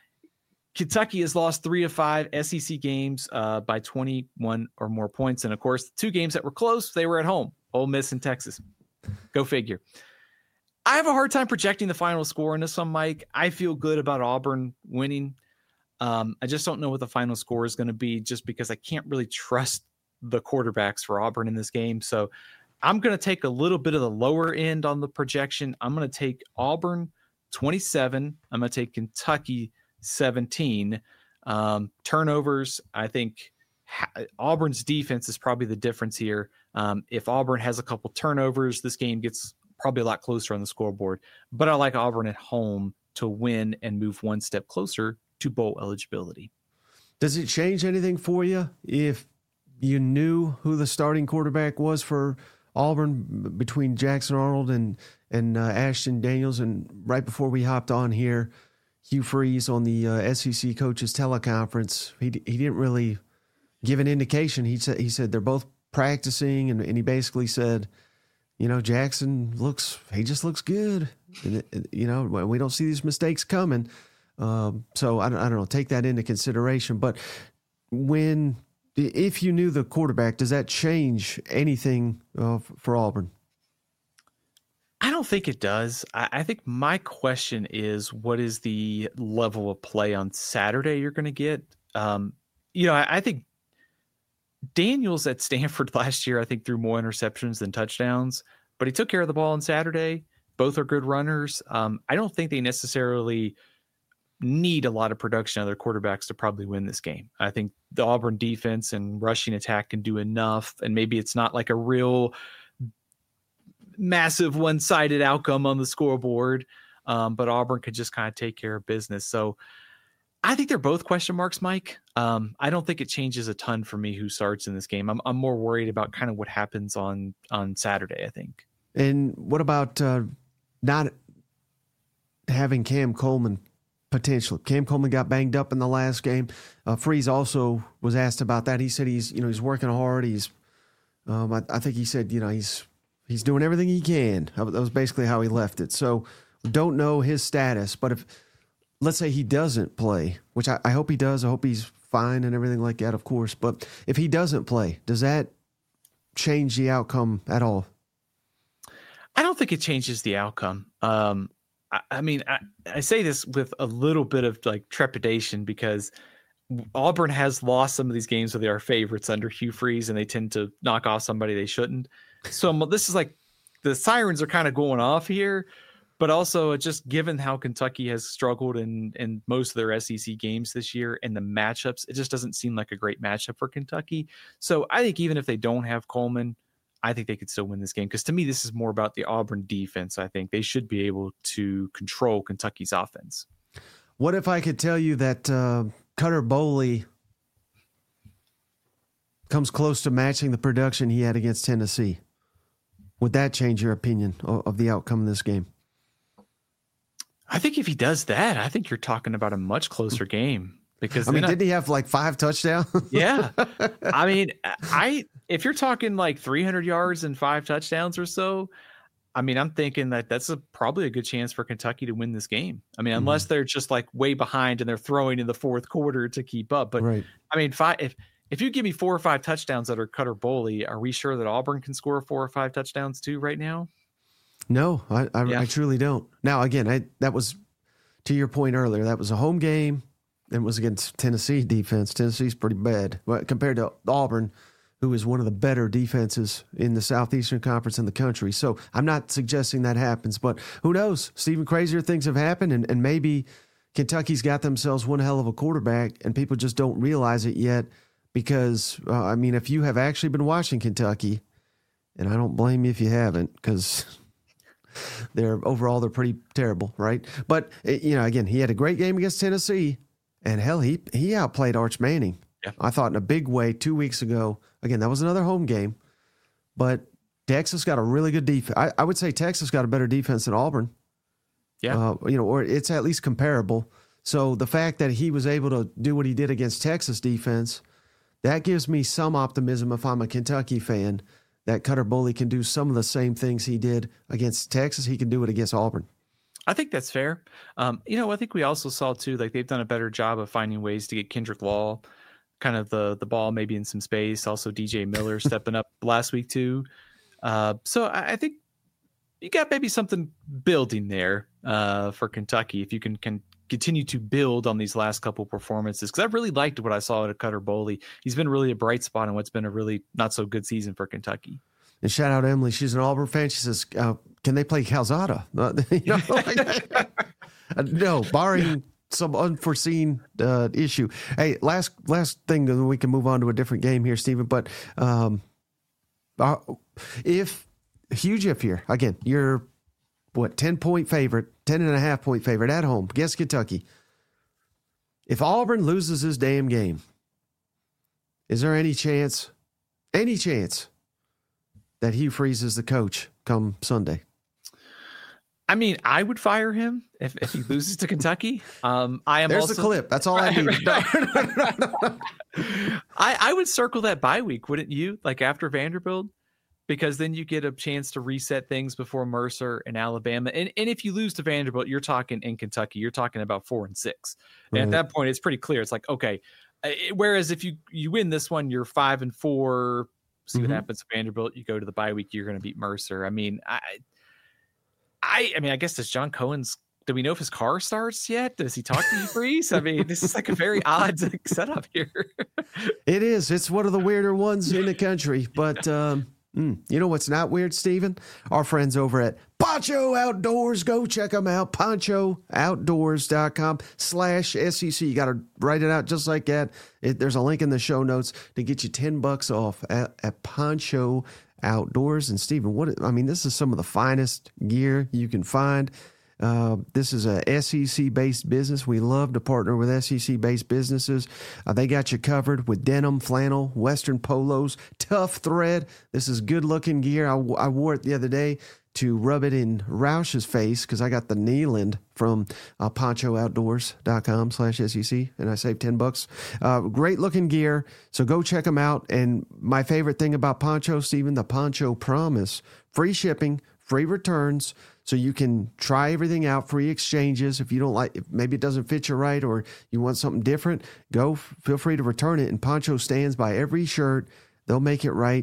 Kentucky has lost three of five S E C games uh, by twenty-one or more points. And of course, the two games that were close, they were at home, Ole Miss and Texas. Go figure. I have a hard time projecting the final score in this one, Mike. I feel good about Auburn winning. Um, I just don't know what the final score is going to be just because I can't really trust the quarterbacks for Auburn in this game. So I'm going to take a little bit of the lower end on the projection. I'm going to take Auburn twenty-seven. I'm going to take Kentucky seventeen. Um, turnovers, I think ha- Auburn's defense is probably the difference here. Um, if Auburn has a couple turnovers, this game gets probably a lot closer on the scoreboard. But I like Auburn at home to win and move one step closer to bowl eligibility. Does it change anything for you if you knew who the starting quarterback was for Auburn between Jackson Arnold and and uh, Ashton Daniels? And right before we hopped on here, Hugh Freeze on the uh, S E C coaches teleconference, he he didn't really give an indication. He said he said they're both practicing, and, and he basically said, you know, Jackson looks he just looks good, and it, you know, we don't see these mistakes coming. Um, so I don't, I don't know, take that into consideration. But when, if you knew the quarterback, does that change anything uh, for Auburn? I don't think it does. I, I think my question is, what is the level of play on Saturday you're going to get? Um, you know, I, I think Daniels at Stanford last year, I think threw more interceptions than touchdowns, but he took care of the ball on Saturday. Both are good runners. Um, I don't think they necessarily need a lot of production of their quarterbacks to probably win this game. I think the Auburn defense and rushing attack can do enough, and maybe it's not like a real massive one-sided outcome on the scoreboard, um, but Auburn could just kind of take care of business. So I think they're both question marks, Mike. Um, I don't think it changes a ton for me who starts in this game. I'm, I'm more worried about kind of what happens on, on Saturday, I think. And what about uh, not having Cam Coleman potential? Cam Coleman got banged up in the last game. Uh, Freeze also was asked about that. He said he's, you know, he's working hard. He's, um, I, I think he said, you know, he's, he's doing everything he can. That was basically how he left it. So don't know his status, but if, let's say he doesn't play, which I, I hope he does. I hope he's fine and everything like that, of course. But if he doesn't play, does that change the outcome at all? I don't think it changes the outcome. Um, I, I mean, I, I say this with a little bit of like trepidation because Auburn has lost some of these games where they are favorites under Hugh Freeze, and they tend to knock off somebody they shouldn't. So this is like the sirens are kind of going off here, but also just given how Kentucky has struggled in, in most of their S E C games this year and the matchups, it just doesn't seem like a great matchup for Kentucky. So I think even if they don't have Coleman, I think they could still win this game because to me, this is more about the Auburn defense. I think they should be able to control Kentucky's offense. What if I could tell you that uh, Cutter Boley comes close to matching the production he had against Tennessee? Would that change your opinion of, of the outcome of this game? I think if he does that, I think you're talking about a much closer game. Because I mean, didn't I, he have like five touchdowns? Yeah. I mean, I if you're talking like three hundred yards and five touchdowns or so, I mean, I'm thinking that that's a, probably a good chance for Kentucky to win this game. I mean, unless mm-hmm. they're just like way behind and they're throwing in the fourth quarter to keep up. But right. I mean, five, if if you give me four or five touchdowns that are Cutter Boley, are we sure that Auburn can score four or five touchdowns too right now? No, I I, yeah. I truly don't. Now, again, I that was to your point earlier. That was a home game. And was against Tennessee defense. Tennessee's pretty bad but compared to Auburn, who is one of the better defenses in the Southeastern Conference in the country. So I'm not suggesting that happens, but who knows? Stephen, crazier things have happened, and, and maybe Kentucky's got themselves one hell of a quarterback, and people just don't realize it yet because, uh, I mean, if you have actually been watching Kentucky, and I don't blame you if you haven't because they're overall they're pretty terrible, right? But, you know, again, he had a great game against Tennessee. And hell, he he outplayed Arch Manning. Yeah. I thought in a big way two weeks ago. Again, that was another home game. But Texas got a really good defense. I, I would say Texas got a better defense than Auburn. Yeah. Uh, you know, or it's at least comparable. So the fact that he was able to do what he did against Texas defense, that gives me some optimism if I'm a Kentucky fan that Cutter Boley can do some of the same things he did against Texas. He can do it against Auburn. I think that's fair. Um, you know, I think we also saw too, like they've done a better job of finding ways to get Kendrick Law kind of the the ball maybe in some space. Also D J Miller stepping up last week too. Uh, so I, I think you got maybe something building there uh, for Kentucky if you can, can continue to build on these last couple performances. Because I really liked what I saw at Cutter Boley. He's been really a bright spot in what's been a really not so good season for Kentucky. And shout out Emily. She's an Auburn fan. She says, uh, can they play Calzada? Uh, you know, like, uh, no, barring some unforeseen uh, issue. Hey, last last thing, then we can move on to a different game here, Stephen. But um, uh, if huge if here, again, you're, what, ten-point favorite, ten and a half point favorite at home against Kentucky. If Auburn loses this damn game, is there any chance, any chance, that Hugh Freeze is the coach come Sunday? I mean, I would fire him if, if he loses to Kentucky. Um, I am. There's also, the clip. That's all I need. I, I would circle that bye week, wouldn't you? Like after Vanderbilt, because then you get a chance to reset things before Mercer and Alabama. And and if you lose to Vanderbilt, you're talking in Kentucky, you're talking about four and six. And right. At that point, it's pretty clear. It's like, okay. Whereas if you you win this one, you're five and four. See what mm-hmm. happens to Vanderbilt. You go to the bye week, you're going to beat Mercer. I mean, I, I, I mean, I guess does John Cohen's? Do we know if his car starts yet? Does he talk to you, Freeze? I mean, this is like a very odd setup here. It is. It's one of the weirder ones in the country. But um, mm, you know what's not weird, Stephen? Our friends over at Poncho Outdoors. Go check them out. poncho outdoors dot com slash S E C. You got to write it out just like that. It, there's a link in the show notes to get you ten bucks off at, at Poncho Outdoors. And Stephen, what, I mean, this is some of the finest gear you can find. Uh, this is a S E C-based business. We love to partner with S E C-based businesses. Uh, they got you covered with denim, flannel, Western polos, tough thread. This is good-looking gear. I, I wore it the other day to rub it in Roush's face because I got the Kneeland from uh, poncho outdoors dot com slash S E C, and I saved ten bucks. Uh, great-looking gear, so go check them out. And my favorite thing about Poncho, Stephen, the Poncho Promise. Free shipping, free returns, so you can try everything out, free exchanges. If you don't like, if maybe it doesn't fit you right or you want something different, go, feel free to return it. And Poncho stands by every shirt. They'll make it right.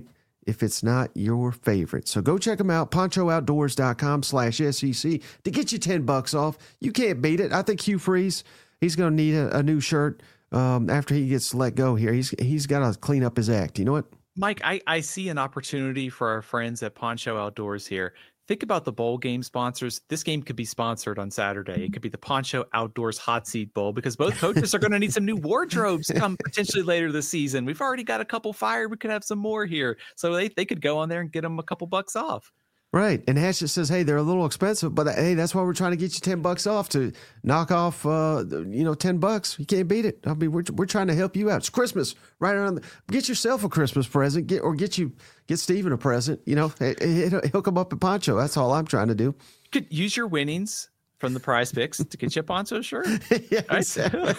if it's not your favorite. So go check them out, ponchooutdoors.com slash SEC to get you ten bucks off. You can't beat it. I think Hugh Freeze, he's going to need a, a new shirt um, after he gets let go here. He's He's got to clean up his act. You know what? Mike, I, I see an opportunity for our friends at Poncho Outdoors here. Think about the bowl game sponsors. This game could be sponsored on Saturday. It could be the Poncho Outdoors Hot Seat Bowl because both coaches are going to need some new wardrobes come potentially later this season. We've already got a couple fired. We could have some more here. So they, they could go on there and get them a couple bucks off. Right. And Hatchet says, hey, they're a little expensive, but hey, that's why we're trying to get you ten bucks off to knock off, uh, you know, ten bucks. You can't beat it. I mean, we're, we're trying to help you out. It's Christmas right around. The, get yourself a Christmas present get, or get you, get Steven a present, you know, hook him up at Poncho. That's all I'm trying to do. You could use your winnings from the prize picks to get you a Poncho shirt. Yeah, exactly.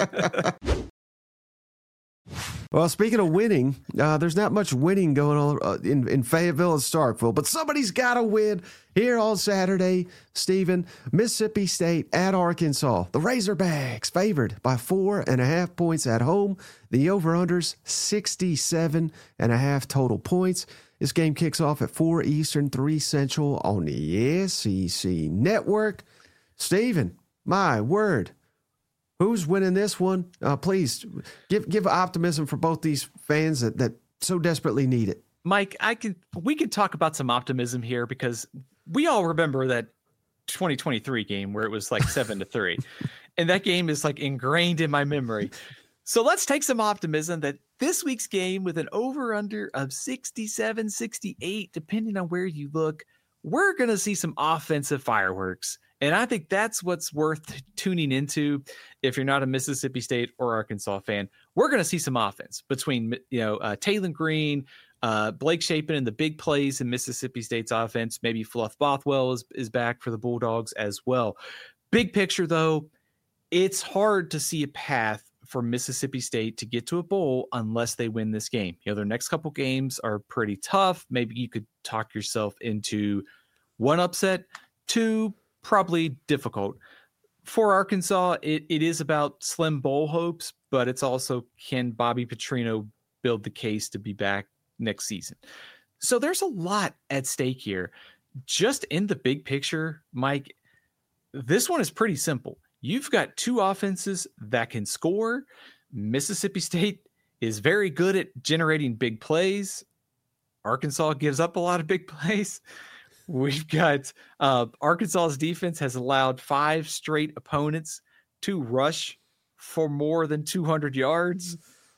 Well, speaking of winning, uh, there's not much winning going on uh, in, in Fayetteville and Starkville, but somebody's got to win here on Saturday, Stephen. Mississippi State at Arkansas. The Razorbacks favored by four and a half points at home. The over-unders, sixty-seven and a half total points. This game kicks off at four Eastern, three Central on the S E C Network. Stephen, my word. Who's winning this one? Uh, please give give optimism for both these fans that, that so desperately need it. Mike, I can we can talk about some optimism here because we all remember that twenty twenty-three game where it was like seven to three, and that game is like ingrained in my memory. So let's take some optimism that this week's game with an over under of sixty-seven, sixty-eight, depending on where you look, we're going to see some offensive fireworks. And I think that's what's worth tuning into if you're not a Mississippi State or Arkansas fan. We're going to see some offense between, you know, uh, Taylon Green, uh, Blake Shapen, and the big plays in Mississippi State's offense. Maybe Fluff Bothwell is, is back for the Bulldogs as well. Big picture, though, it's hard to see a path for Mississippi State to get to a bowl unless they win this game. You know, their next couple games are pretty tough. Maybe you could talk yourself into one upset, two probably difficult. For Arkansas, it, it is about slim bowl hopes, but it's also, can Bobby Petrino build the case to be back next season? So there's a lot at stake here. Just in the big picture, Mike, this one is pretty simple. You've got two offenses that can score. Mississippi State is very good at generating big plays. Arkansas gives up a lot of big plays. We've got uh, Arkansas's defense has allowed five straight opponents to rush for more than two hundred yards.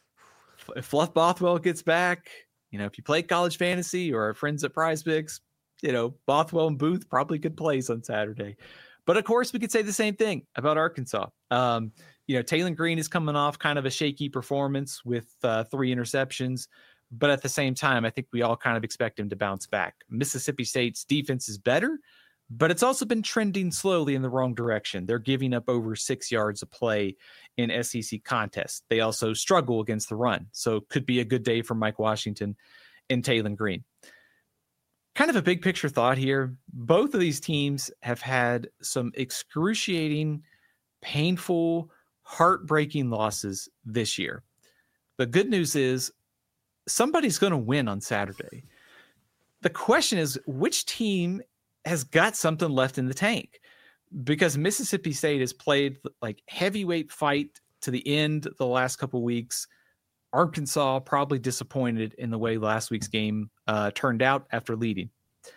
If Fluff Bothwell gets back, you know, if you play college fantasy or our friends at Prize Picks, you know, Bothwell and Booth probably good plays on Saturday. But of course, we could say the same thing about Arkansas. Um, you know, Taylon Green is coming off kind of a shaky performance with uh, three interceptions. But at the same time, I think we all kind of expect him to bounce back. Mississippi State's defense is better, but it's also been trending slowly in the wrong direction. They're giving up over six yards a play in S E C contests. They also struggle against the run. So it could be a good day for Mike Washington and Taylon Green. Kind of a big picture thought here. Both of these teams have had some excruciating, painful, heartbreaking losses this year. The good news is somebody's going to win on Saturday. The question is, which team has got something left in the tank? Because Mississippi State has played like heavyweight fight to the end the last couple of weeks. Arkansas probably disappointed in the way last week's game uh, turned out after leading.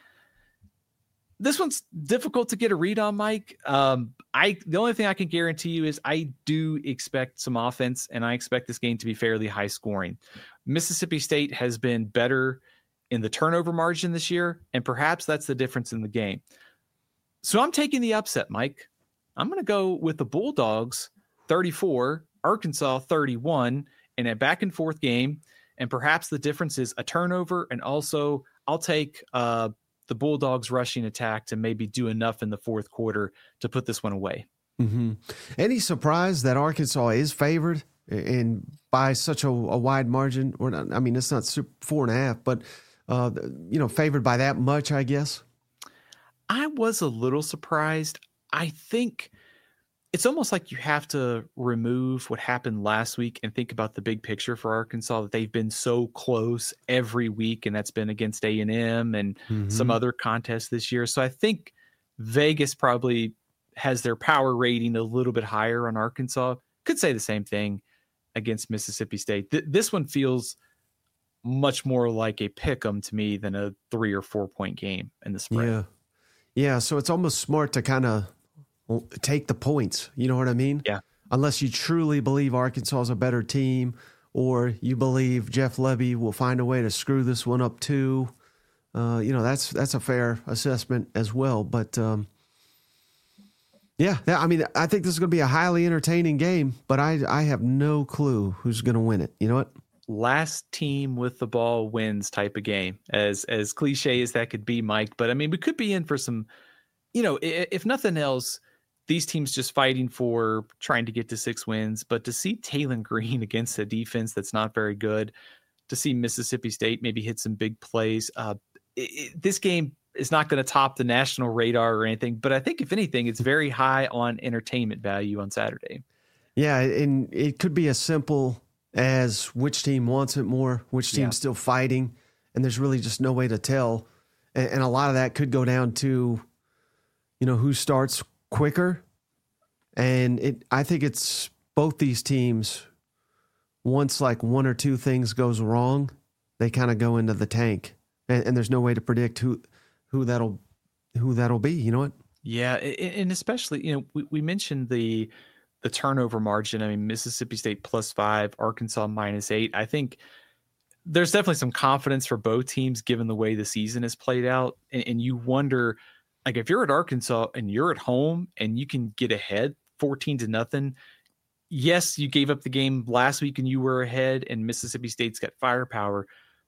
This one's difficult to get a read on, Mike. Um, I the only thing I can guarantee you is I do expect some offense, and I expect this game to be fairly high scoring. Mississippi State has been better in the turnover margin this year, and perhaps that's the difference in the game. So I'm taking the upset, Mike. I'm going to go with the Bulldogs thirty-four, Arkansas thirty-one, in a back and forth game. And perhaps the difference is a turnover. And also I'll take uh, the Bulldogs rushing attack to maybe do enough in the fourth quarter to put this one away. Mm-hmm. Any surprise that Arkansas is favored and by such a, a wide margin? Or not, I mean, it's not super, four and a half, but uh, you know, favored by that much, I guess. I was a little surprised. I think it's almost like you have to remove what happened last week and think about the big picture for Arkansas, that they've been so close every week, and that's been against A and M and mm-hmm. some other contests this year. So I think Vegas probably has their power rating a little bit higher on Arkansas. Could say the same thing against Mississippi State. Th- this one feels much more like a pick 'em to me than a three or four point game in the spread. Yeah. Yeah. So it's almost smart to kind of take the points. You know what I mean? Yeah. Unless you truly believe Arkansas is a better team, or you believe Jeff Lebby will find a way to screw this one up too. Uh, you know, that's, that's a fair assessment as well. But, um, yeah, I mean, I think this is going to be a highly entertaining game, but I, I have no clue who's going to win it. You know what? Last team with the ball wins type of game, as, as cliche as that could be, Mike. But I mean, we could be in for some, you know, if nothing else, these teams just fighting for trying to get to six wins, but to see Taylen Green against a defense that's not very good, to see Mississippi State maybe hit some big plays. Uh, it, it, this game is not going to top the national radar or anything, but I think if anything, it's very high on entertainment value on Saturday. Yeah. And it could be as simple as which team wants it more, which team's yeah. still fighting. And there's really just no way to tell. And, and a lot of that could go down to, you know, who starts quicker. And it, I think it's both these teams, once like one or two things goes wrong, they kind of go into the tank, and, and there's no way to predict who, who that'll, who that'll be. You know what? Yeah. And especially, you know, we, we mentioned the, the turnover margin. I mean, Mississippi State plus five, Arkansas minus eight. I think there's definitely some confidence for both teams given the way the season has played out. And, and you wonder, like, if you're at Arkansas and you're at home and you can get ahead fourteen to nothing, yes, you gave up the game last week and you were ahead, and Mississippi State's got firepower.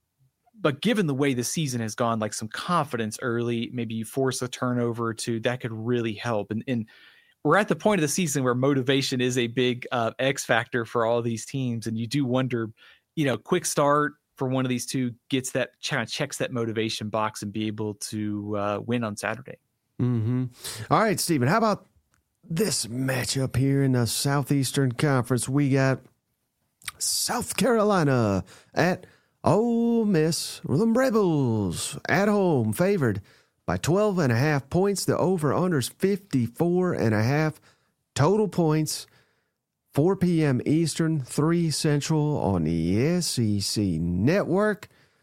But given the way the season has gone, like some confidence early, maybe you force a turnover or two, that could really help. And, and we're at the point of the season where motivation is a big uh, X factor for all these teams. And you do wonder, you know, quick start for one of these two gets that, kind of checks that motivation box and be able to uh, win on Saturday. Mm-hmm. All right, Stephen, how about this matchup here in the Southeastern Conference? We got South Carolina at Ole Miss. The Rebels at home, favored by twelve and a half points. The over-under's fifty-four and a half total points. four p.m. Eastern, three Central on the S E C Network.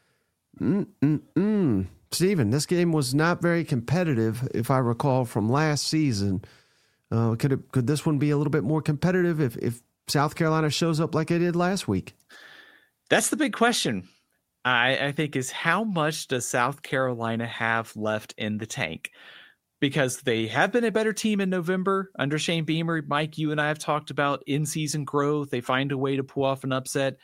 Mm-mm-mm. Stephen, this game was not very competitive, if I recall, from last season. Uh, could it, could this one be a little bit more competitive if, if South Carolina shows up like it did last week? That's the big question, I, I think, is how much does South Carolina have left in the tank? Because they have been a better team in November under Shane Beamer. Mike, you and I have talked about in-season growth. They find a way to pull off an upset.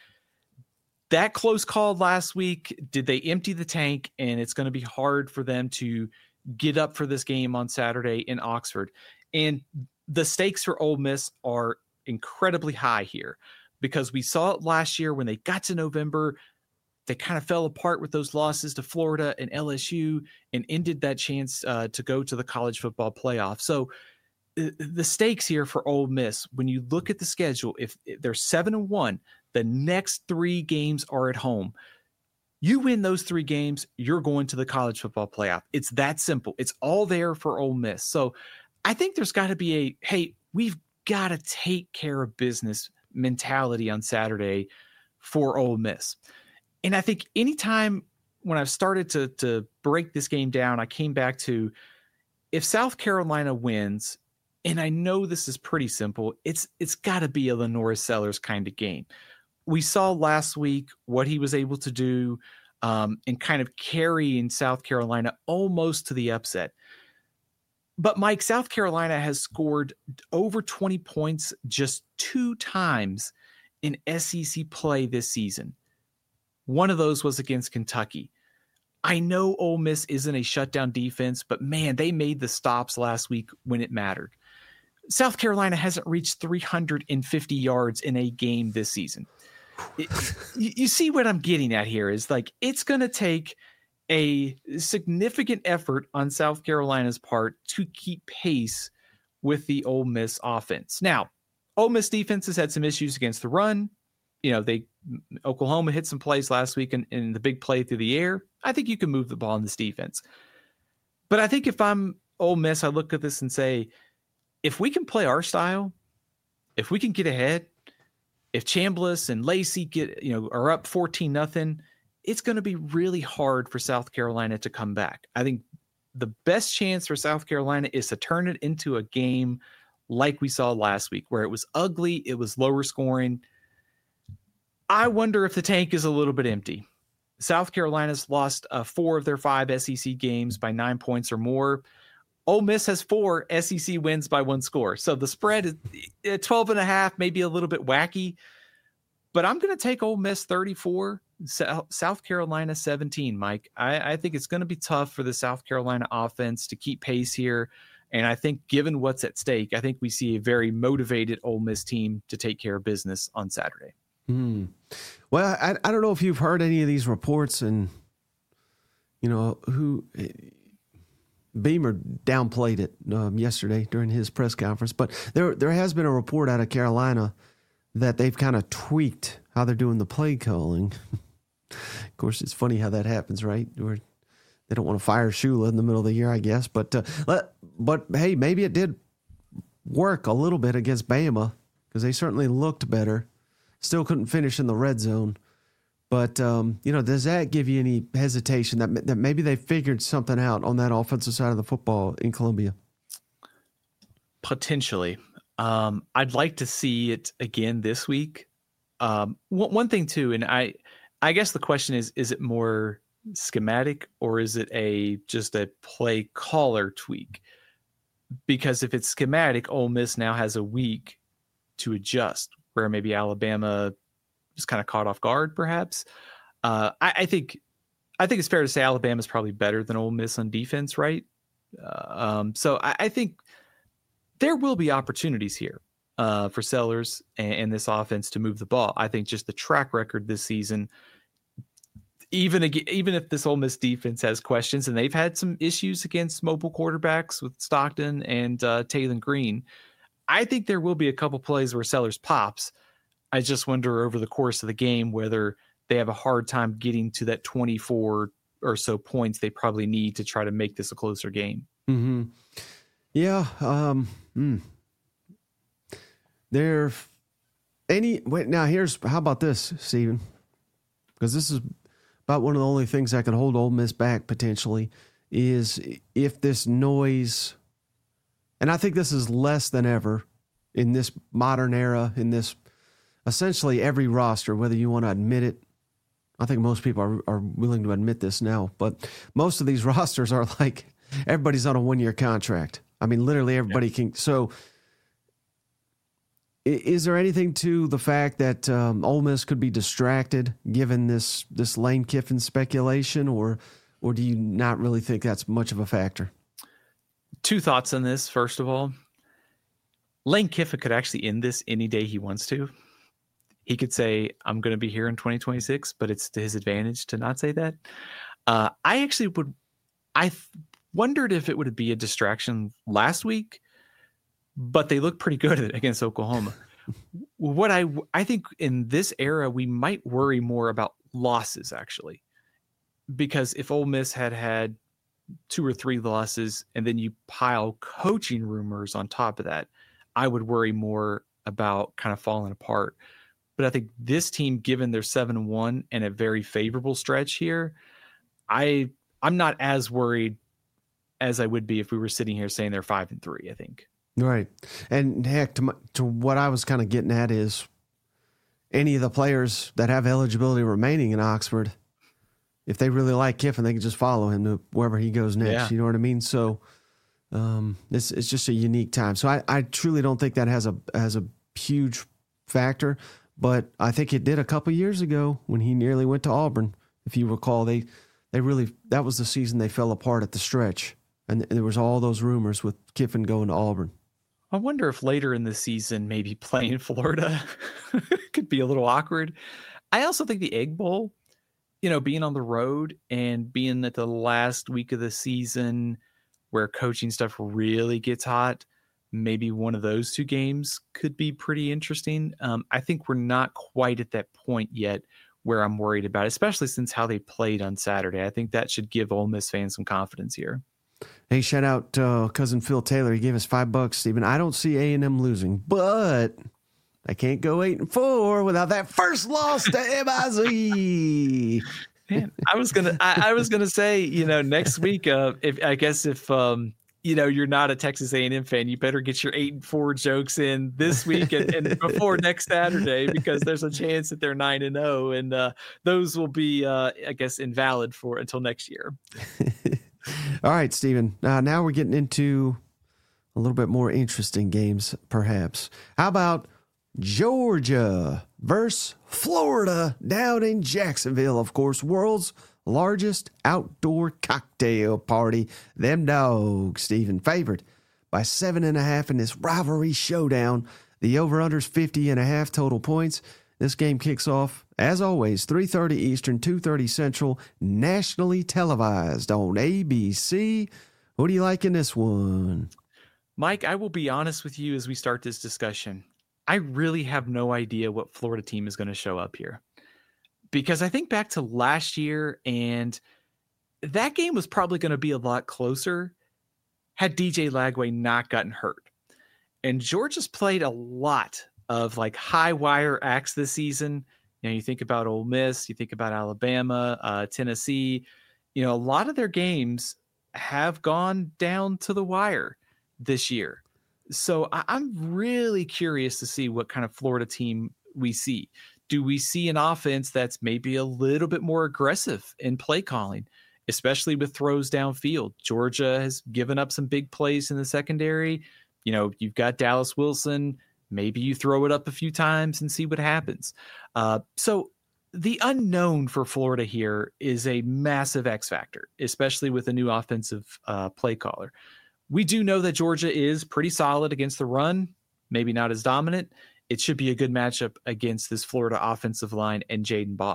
That close call last week, did they empty the tank? And it's going to be hard for them to get up for this game on Saturday in Oxford. And the stakes for Ole Miss are incredibly high here, because we saw it last year when they got to November. They kind of fell apart with those losses to Florida and L S U and ended that chance uh, to go to the college football playoff. So uh, the stakes here for Ole Miss, when you look at the schedule, if, if they're seven and one, the next three games are at home. You win those three games, you're going to the college football playoff. It's that simple. It's all there for Ole Miss. So I think there's got to be a, hey, we've got to take care of business mentality on Saturday for Ole Miss. And I think anytime when I've started to, to break this game down, I came back to, if South Carolina wins, and I know this is pretty simple, it's it's got to be a Lenora Sellers kind of game. We saw last week what he was able to do um, and kind of carrying South Carolina almost to the upset. But Mike, South Carolina has scored over twenty points just two times in S E C play this season. One of those was against Kentucky. I know Ole Miss isn't a shutdown defense, but man, they made the stops last week when it mattered. South Carolina hasn't reached three hundred fifty yards in a game this season. It, you, you see what I'm getting at here is, like, it's going to take a significant effort on South Carolina's part to keep pace with the Ole Miss offense. Now, Ole Miss defense has had some issues against the run. You know, they Oklahoma hit some plays last week in, in the big play through the air. I think you can move the ball in this defense. But I think if I'm Ole Miss, I look at this and say, if we can play our style, if we can get ahead, if Chambliss and Lacey get, you know, are up fourteen nothing, it's going to be really hard for South Carolina to come back. I think the best chance for South Carolina is to turn it into a game like we saw last week, where it was ugly, it was lower scoring. I wonder if the tank is a little bit empty. South Carolina's lost uh, four of their five S E C games by nine points or more. Ole Miss has four S E C wins by one score. So the spread is twelve and a half, maybe a little bit wacky, but I'm going to take Ole Miss thirty-four, South Carolina seventeen, Mike. I, I think it's going to be tough for the South Carolina offense to keep pace here. And I think given what's at stake, I think we see a very motivated Ole Miss team to take care of business on Saturday. Hmm. Well, I, I don't know if you've heard any of these reports, and, you know, who Beamer downplayed it um, yesterday during his press conference, but there there has been a report out of Carolina that they've kind of tweaked how they're doing the play calling. Of course, it's funny how that happens, right? Where they don't want to fire Shula in the middle of the year, I guess. But, uh, let, but hey, maybe it did work a little bit against Bama, because they certainly looked better. Still couldn't finish in the red zone. But, um, you know, does that give you any hesitation that, that maybe they figured something out on that offensive side of the football in Columbia? Potentially. Um, I'd like to see it again this week. Um, one, one thing, too, and I I guess the question is, is it more schematic or is it a just a play caller tweak? Because if it's schematic, Ole Miss now has a week to adjust, where maybe Alabama was kind of caught off guard, perhaps. Uh, I, I think I think it's fair to say Alabama's probably better than Ole Miss on defense, right? Uh, um, so I, I think there will be opportunities here uh, for Sellers and, and this offense to move the ball. I think just the track record this season, even even if this Ole Miss defense has questions, and they've had some issues against mobile quarterbacks with Stockton and uh, Taylor Green, I think there will be a couple plays where Sellers pops. I just wonder over the course of the game whether they have a hard time getting to that twenty-four or so points they probably need to try to make this a closer game. Mm-hmm. Yeah. Um, mm. There any wait now here's how about this, Stephen? Because this is about one of the only things that can hold Ole Miss back potentially, is if this noise, and I think this is less than ever in this modern era, in this essentially every roster, whether you want to admit it. I think most people are, are willing to admit this now, but most of these rosters are like everybody's on a one-year contract. I mean, literally everybody yeah. can. So is there anything to the fact that um, Ole Miss could be distracted given this this Lane Kiffin speculation, or or do you not really think that's much of a factor? Two thoughts on this. First of all, Lane Kiffin could actually end this any day he wants to. He could say, I'm going to be here in twenty twenty-six, but it's to his advantage to not say that. Uh, I actually would, I th- wondered if it would be a distraction last week, but they look pretty good against Oklahoma. What I, I think in this era, we might worry more about losses, actually, because if Ole Miss had had two or three losses and then you pile coaching rumors on top of that, I would worry more about kind of falling apart. But I think this team, given their seven and one and a very favorable stretch here, I I'm not as worried as I would be if we were sitting here saying they're five and three. I think. Right, and heck, to, my, to what I was kind of getting at is any of the players that have eligibility remaining in Oxford, if they really like Kiffin, they can just follow him to wherever he goes next. Yeah. You know what I mean? So um, it's it's just a unique time. So I, I truly don't think that has a has a huge factor. But I think it did a couple years ago when he nearly went to Auburn. If you recall, they they really that was the season they fell apart at the stretch, and there was all those rumors with Kiffin going to Auburn. I wonder if later in the season, maybe playing Florida could be a little awkward. I also think the Egg Bowl, you know, being on the road and being at the last week of the season where coaching stuff really gets hot, maybe one of those two games could be pretty interesting. Um, I think we're not quite at that point yet where I'm worried about it, especially since how they played on Saturday. I think that should give Ole Miss fans some confidence here. Hey, shout out uh, cousin Phil Taylor. He gave us five bucks, Stephen. I don't see A and M losing, but I can't go eight and four without that first loss to M I Z. Man, I was gonna, I, I was gonna say, you know, next week, uh, if I guess if um, you know, you're not a Texas A and M fan, you better get your eight and four jokes in this week and, and before next Saturday, because there's a chance that they're nine and zero, and uh, those will be, uh, I guess, invalid for until next year. All right, Stephen. Uh, now we're getting into a little bit more interesting games, perhaps. How about Georgia versus Florida down in Jacksonville? Of course, world's largest outdoor cocktail party. Them dogs, Stephen, favored by seven and a half in this rivalry showdown. The over-under's fifty and a half total points. This game kicks off, as always, three thirty Eastern, two thirty Central, nationally televised on A B C. What do you like in this one? Mike, I will be honest with you as we start this discussion. I really have no idea what Florida team is going to show up here. Because I think back to last year, and that game was probably going to be a lot closer had D J Lagway not gotten hurt. And Georgia's played a lot of like high wire acts this season. You know, you think about Ole Miss, you think about Alabama, uh, Tennessee. You know, a lot of their games have gone down to the wire this year. So I- I'm really curious to see what kind of Florida team we see. Do we see an offense that's maybe a little bit more aggressive in play calling, especially with throws downfield? Georgia has given up some big plays in the secondary. You know, you've got Dallas Wilson. Maybe you throw it up a few times and see what happens. Uh, so the unknown for Florida here is a massive X factor, especially with a new offensive uh, play caller. We do know that Georgia is pretty solid against the run, maybe not as dominant. It should be a good matchup against this Florida offensive line and Jaden Baugh.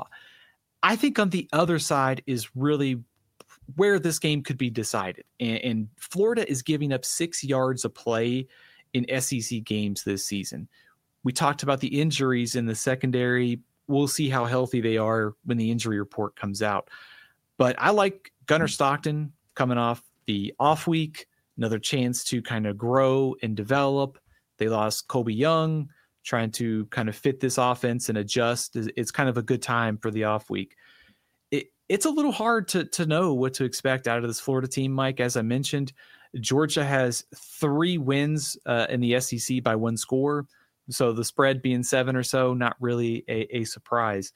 I think on the other side is really where this game could be decided. And, and Florida is giving up six yards a play in S E C games this season. We talked about the injuries in the secondary. We'll see how healthy they are when the injury report comes out. But I like Gunnar Stockton coming off the off week, another chance to kind of grow and develop. They lost Colby Young, trying to kind of fit this offense and adjust. It's kind of a good time for the off week. It, it's a little hard to, to know what to expect out of this Florida team, Mike. As I mentioned, Georgia has three wins uh, in the S E C by one score. So the spread being seven or so, not really a, a surprise.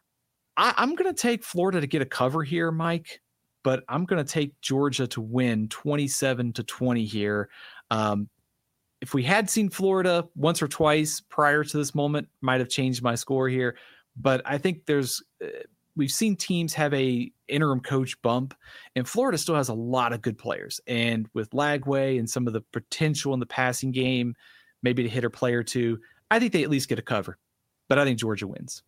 I, I'm going to take Florida to get a cover here, Mike, but I'm going to take Georgia to win twenty-seven to twenty here. Um, if we had seen Florida once or twice prior to this moment, might have changed my score here. But I think there's uh, we've seen teams have a interim coach bump, and Florida still has a lot of good players. And with Lagway and some of the potential in the passing game, maybe to hit a play or two, I think they at least get a cover. But I think Georgia wins.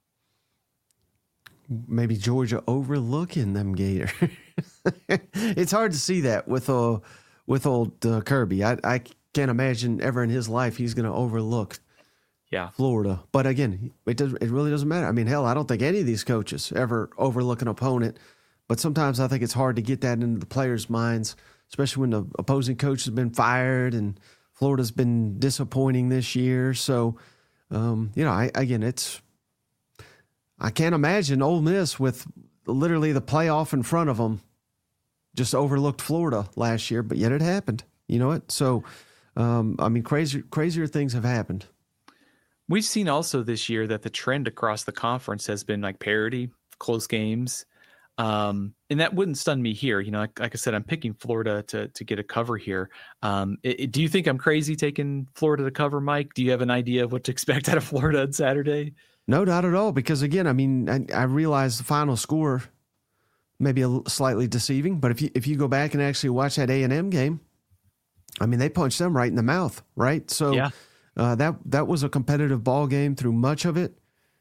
Maybe Georgia overlooking them Gators. It's hard to see that with uh, with old uh, Kirby. I, I can't imagine ever in his life he's going to overlook yeah. Florida. But again, it does. It really doesn't matter. I mean, hell, I don't think any of these coaches ever overlook an opponent. But sometimes I think it's hard to get that into the players' minds, especially when the opposing coach has been fired and Florida's been disappointing this year. So, um, you know, I, again, it's I can't imagine Ole Miss with literally the playoff in front of them just overlooked Florida last year, but yet it happened. You know what? So, um, I mean, crazier crazier things have happened. We've seen also this year that the trend across the conference has been like parity, close games. Um, and that wouldn't stun me here. You know, like, like I said, I'm picking Florida to to get a cover here. Um, it, it, do you think I'm crazy taking Florida to cover, Mike? Do you have an idea of what to expect out of Florida on Saturday? No, not at all. Because again, I mean, I, I realize the final score may be a slightly deceiving, but if you if you go back and actually watch that A and M game, I mean, they punched them right in the mouth, right? So yeah. uh, that that was a competitive ball game through much of it.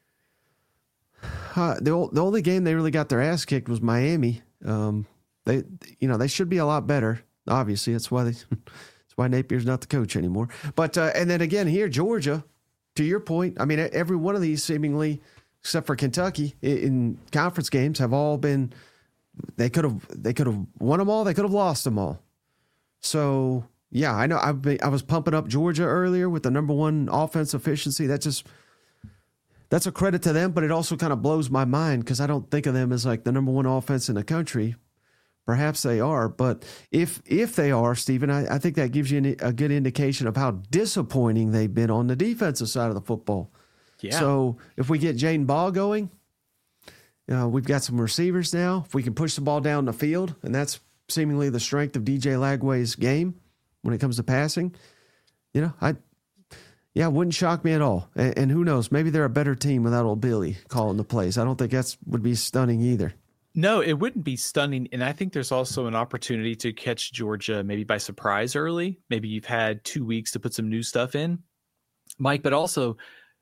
Uh, the the only game they really got their ass kicked was Miami. Um, they you know they should be a lot better. Obviously, that's why they that's That's why Napier's not the coach anymore. But uh, and then again here, Georgia, to your point, I mean, every one of these seemingly, except for Kentucky, in conference games have all been, they could have they could have won them all, they could have lost them all. So, yeah, I know I've been, I was pumping up Georgia earlier with the number one offense efficiency. That just, that's a credit to them, but it also kind of blows my mind because I don't think of them as like the number one offense in the country. Perhaps they are, but if if they are, Stephen, I, I think that gives you a good indication of how disappointing they've been on the defensive side of the football. Yeah. So if we get Jaden Ball going, uh, we've got some receivers now. If we can push the ball down the field, and that's seemingly the strength of D J Lagway's game when it comes to passing, you know, I, yeah, it wouldn't shock me at all. And, and who knows, maybe they're a better team without old Billy calling the plays. I don't think that's would be stunning either. No, it wouldn't be stunning. And I think there's also an opportunity to catch Georgia maybe by surprise early. Maybe you've had two weeks to put some new stuff in, Mike, but also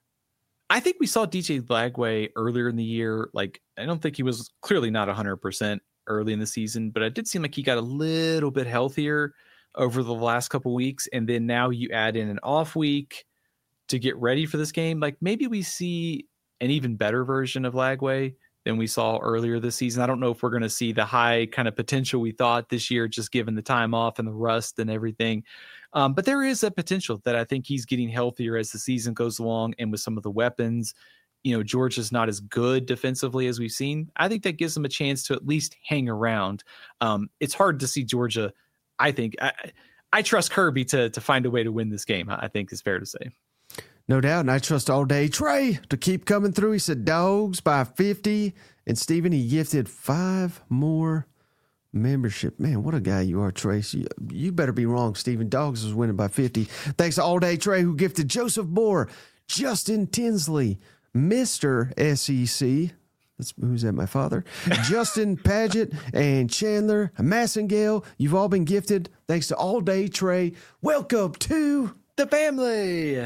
I think we saw D J Lagway earlier in the year. Like, I don't think he was clearly not one hundred percent early in the season, but it did seem like he got a little bit healthier over the last couple of weeks. And then now you add in an off week to get ready for this game. Like maybe we see an even better version of Lagway than we saw earlier this season. I don't know if we're going to see the high kind of potential we thought this year, just given the time off and the rust and everything. Um, but there is a potential that I think he's getting healthier as the season goes along, and with some of the weapons, you know, Georgia's not as good defensively as we've seen. I think that gives them a chance to at least hang around. Um, it's hard to see Georgia. I think I, I trust Kirby to to find a way to win this game. I think is fair to say. No doubt, and I trust all day Trey to keep coming through. He said dogs by fifty, and Stephen, he gifted five more membership. Man, what a guy you are, Trey. You, you better be wrong, Stephen. Dogs is winning by fifty. Thanks to all day Trey, who gifted Joseph Moore, Justin Tinsley, Mister S E C. That's, who's that, my father? Justin Paget and Chandler Massengale. You've all been gifted. Thanks to all day Trey. Welcome to the family.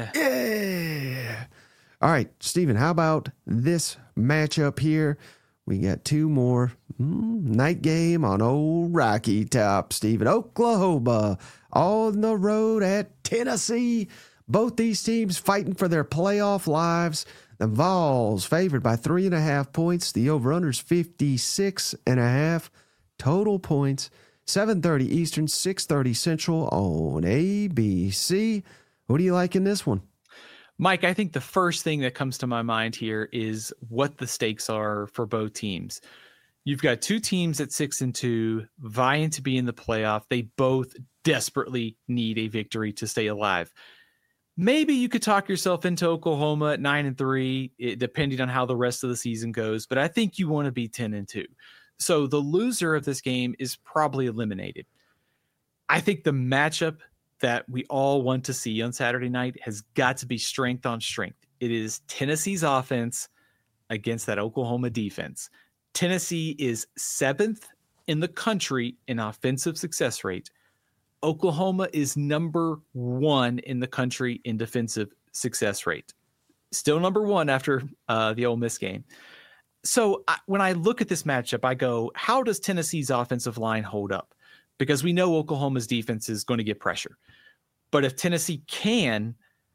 Yeah. All right, Stephen, how about this matchup here? We got two more. Mm, night game on old Rocky Top, Stephen. Oklahoma on the road at Tennessee. Both these teams fighting for their playoff lives. The Vols favored by three and a half points. The over-under's fifty-six and a half total points. seven thirty Eastern, six thirty Central on A B C. What do you like in this one? Mike, I think the first thing that comes to my mind here is what the stakes are for both teams. You've got two teams at six and two vying to be in the playoff. They both desperately need a victory to stay alive. Maybe you could talk yourself into Oklahoma at nine and three, depending on how the rest of the season goes. But I think you want to be ten and two. So the loser of this game is probably eliminated. I think the matchup that we all want to see on Saturday night has got to be strength on strength. It is Tennessee's offense against that Oklahoma defense. Tennessee is seventh in the country in offensive success rate. Oklahoma is number one in the country in defensive success rate. Still number one after uh, the Ole Miss game. So I, when I look at this matchup, I go, how does Tennessee's offensive line hold up? Because we know Oklahoma's defense is going to get pressure. But if Tennessee can,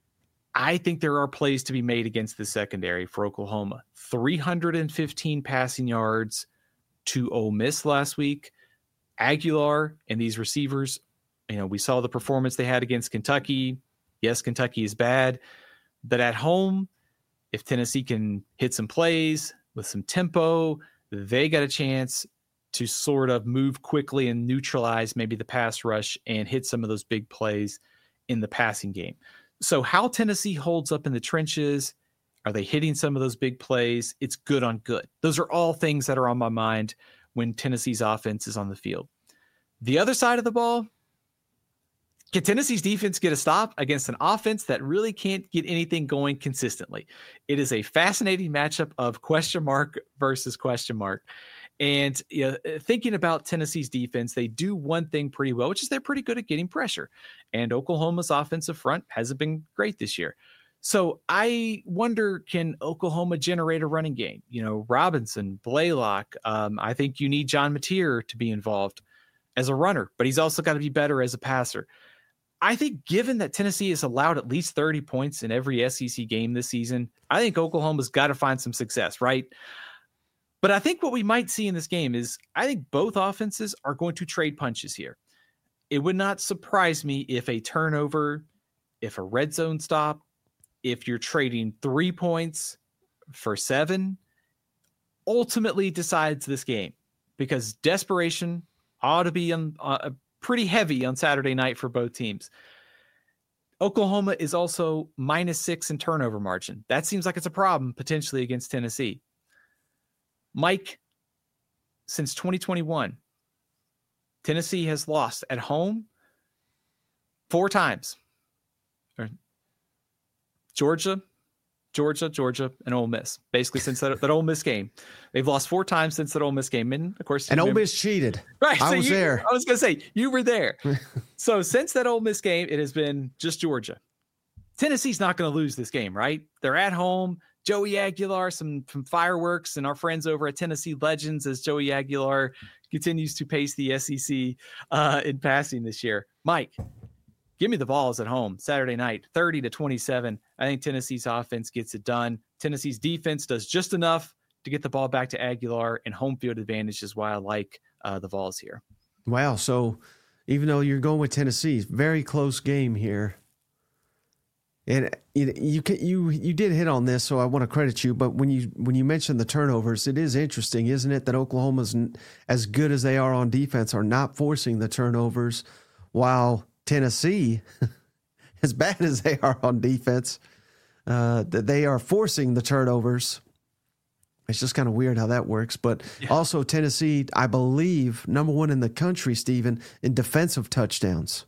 I think there are plays to be made against the secondary for Oklahoma. three hundred fifteen passing yards to Ole Miss last week. Aguilar and these receivers, you know, we saw the performance they had against Kentucky. Yes, Kentucky is bad. But at home, if Tennessee can hit some plays with some tempo, they got a chance to sort of move quickly and neutralize maybe the pass rush and hit some of those big plays in the passing game. So how Tennessee holds up in the trenches, are they hitting some of those big plays? It's good on good. Those are all things that are on my mind when Tennessee's offense is on the field. The other side of the ball, can Tennessee's defense get a stop against an offense that really can't get anything going consistently? It is a fascinating matchup of question mark versus question mark. And you know, thinking about Tennessee's defense, they do one thing pretty well, which is they're pretty good at getting pressure. And Oklahoma's offensive front hasn't been great this year. So I wonder, can Oklahoma generate a running game? You know, Robinson, Blaylock. Um, I think you need John Mateer to be involved as a runner, but he's also got to be better as a passer. I think given that Tennessee has allowed at least thirty points in every S E C game this season, I think Oklahoma's got to find some success, right? But I think what we might see in this game is I think both offenses are going to trade punches here. It would not surprise me if a turnover, if a red zone stop, if you're trading three points for seven, ultimately decides this game, because desperation ought to be on, uh, pretty heavy on Saturday night for both teams. Oklahoma is also minus six in turnover margin. That seems like it's a problem potentially against Tennessee. Mike, since twenty twenty-one, Tennessee has lost at home four times. Georgia, Georgia, Georgia, and Ole Miss. Basically, since that, that Ole Miss game, they've lost four times since that Ole Miss game. And of course, and Ole Miss cheated. Right, I so was you, there. I was going to say you were there. So since that Ole Miss game, it has been just Georgia. Tennessee's not going to lose this game, right? They're at home. Joey Aguilar, some, some fireworks, and our friends over at Tennessee Legends as Joey Aguilar continues to pace the S E C uh, in passing this year. Mike, give me the Vols at home Saturday night, thirty to twenty-seven. I think Tennessee's offense gets it done. Tennessee's defense does just enough to get the ball back to Aguilar, and home field advantage is why I like uh, the Vols here. Wow. So even though you're going with Tennessee, very close game here. And you you you you did hit on this, so I want to credit you. But when you when you mentioned the turnovers, it is interesting, isn't it, that Oklahoma's, as good as they are on defense, are not forcing the turnovers, while Tennessee, as bad as they are on defense, uh, that they are forcing the turnovers. It's just kind of weird how that works. But yeah. Also Tennessee, I believe, number one in the country, Stephen, in defensive touchdowns.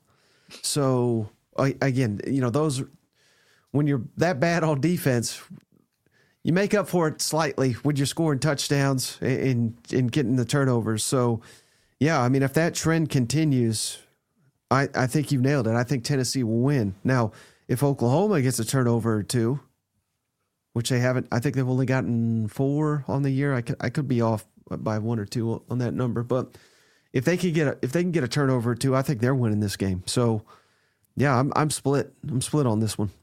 So again, you know, those. When you're that bad on defense, you make up for it slightly when you're scoring touchdowns and, and getting the turnovers. So, yeah, I mean, if that trend continues, I, I think you've nailed it. I think Tennessee will win. Now, if Oklahoma gets a turnover or two, which they haven't, I think they've only gotten four on the year. I could, I could be off by one or two on that number, but if they can get a, if they can get a turnover or two, I think they're winning this game. So, yeah, I'm I'm split. I'm split on this one.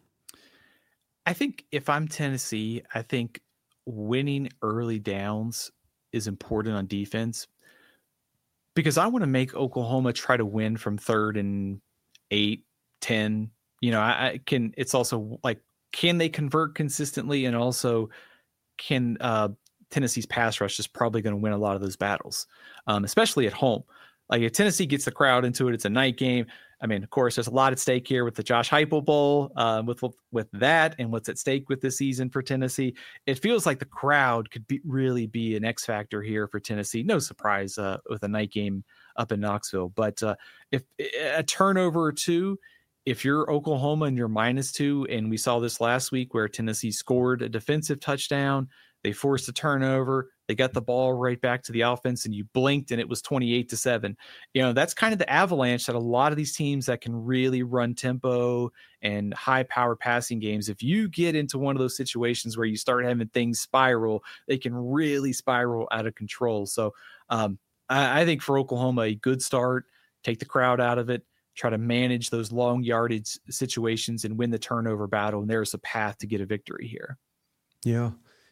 I think if I'm Tennessee, I think winning early downs is important on defense, because I want to make Oklahoma try to win from third and eight, ten. You know, I, I can, it's also like, can they convert consistently? And also can uh, Tennessee's pass rush is probably going to win a lot of those battles, um, especially at home. Like if Tennessee gets the crowd into it, it's a night game. I mean, of course, there's a lot at stake here with the Josh Heupel Bowl, uh, with with that, and what's at stake with this season for Tennessee. It feels like the crowd could be, really be an X factor here for Tennessee. No surprise uh, with a night game up in Knoxville. But uh, if a turnover or two, if you're Oklahoma and you're minus two, and we saw this last week where Tennessee scored a defensive touchdown, they forced a turnover, they got the ball right back to the offense, and you blinked and it was twenty-eight to seven. You know, that's kind of the avalanche that a lot of these teams that can really run tempo and high power passing games, if you get into one of those situations where you start having things spiral, they can really spiral out of control. So um, I, I think for Oklahoma, a good start, take the crowd out of it, try to manage those long yardage situations and win the turnover battle. And there's a path to get a victory here. Yeah.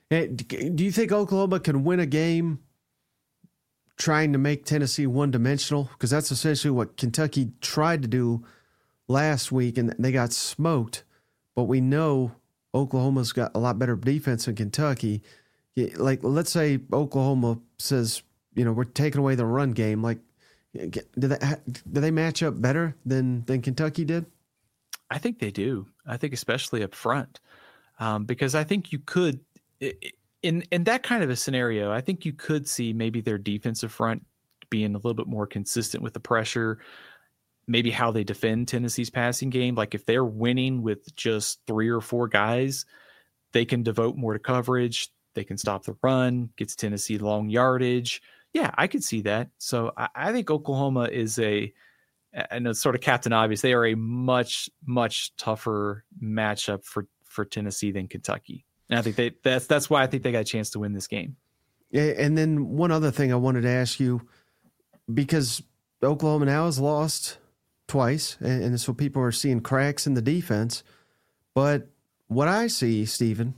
Do you think Oklahoma can win a game trying to make Tennessee one-dimensional? Because that's essentially what Kentucky tried to do last week, and they got smoked. But we know Oklahoma's got a lot better defense than Kentucky. Like, let's say Oklahoma says, you know, we're taking away the run game. Like, do they, do they match up better than, than Kentucky did? I think they do. I think especially up front, um, because I think you could – In in that kind of a scenario, I think you could see maybe their defensive front being a little bit more consistent with the pressure, maybe how they defend Tennessee's passing game. Like if they're winning with just three or four guys, they can devote more to coverage. They can stop the run, gets Tennessee long yardage. Yeah, I could see that. So I, I think Oklahoma is a, and it's sort of Captain Obvious, they are a much, much tougher matchup for, for Tennessee than Kentucky. And I think they, that's that's why I think they got a chance to win this game. Yeah, and then one other thing I wanted to ask you, because Oklahoma now has lost twice, and, and so people are seeing cracks in the defense. But what I see, Stephen,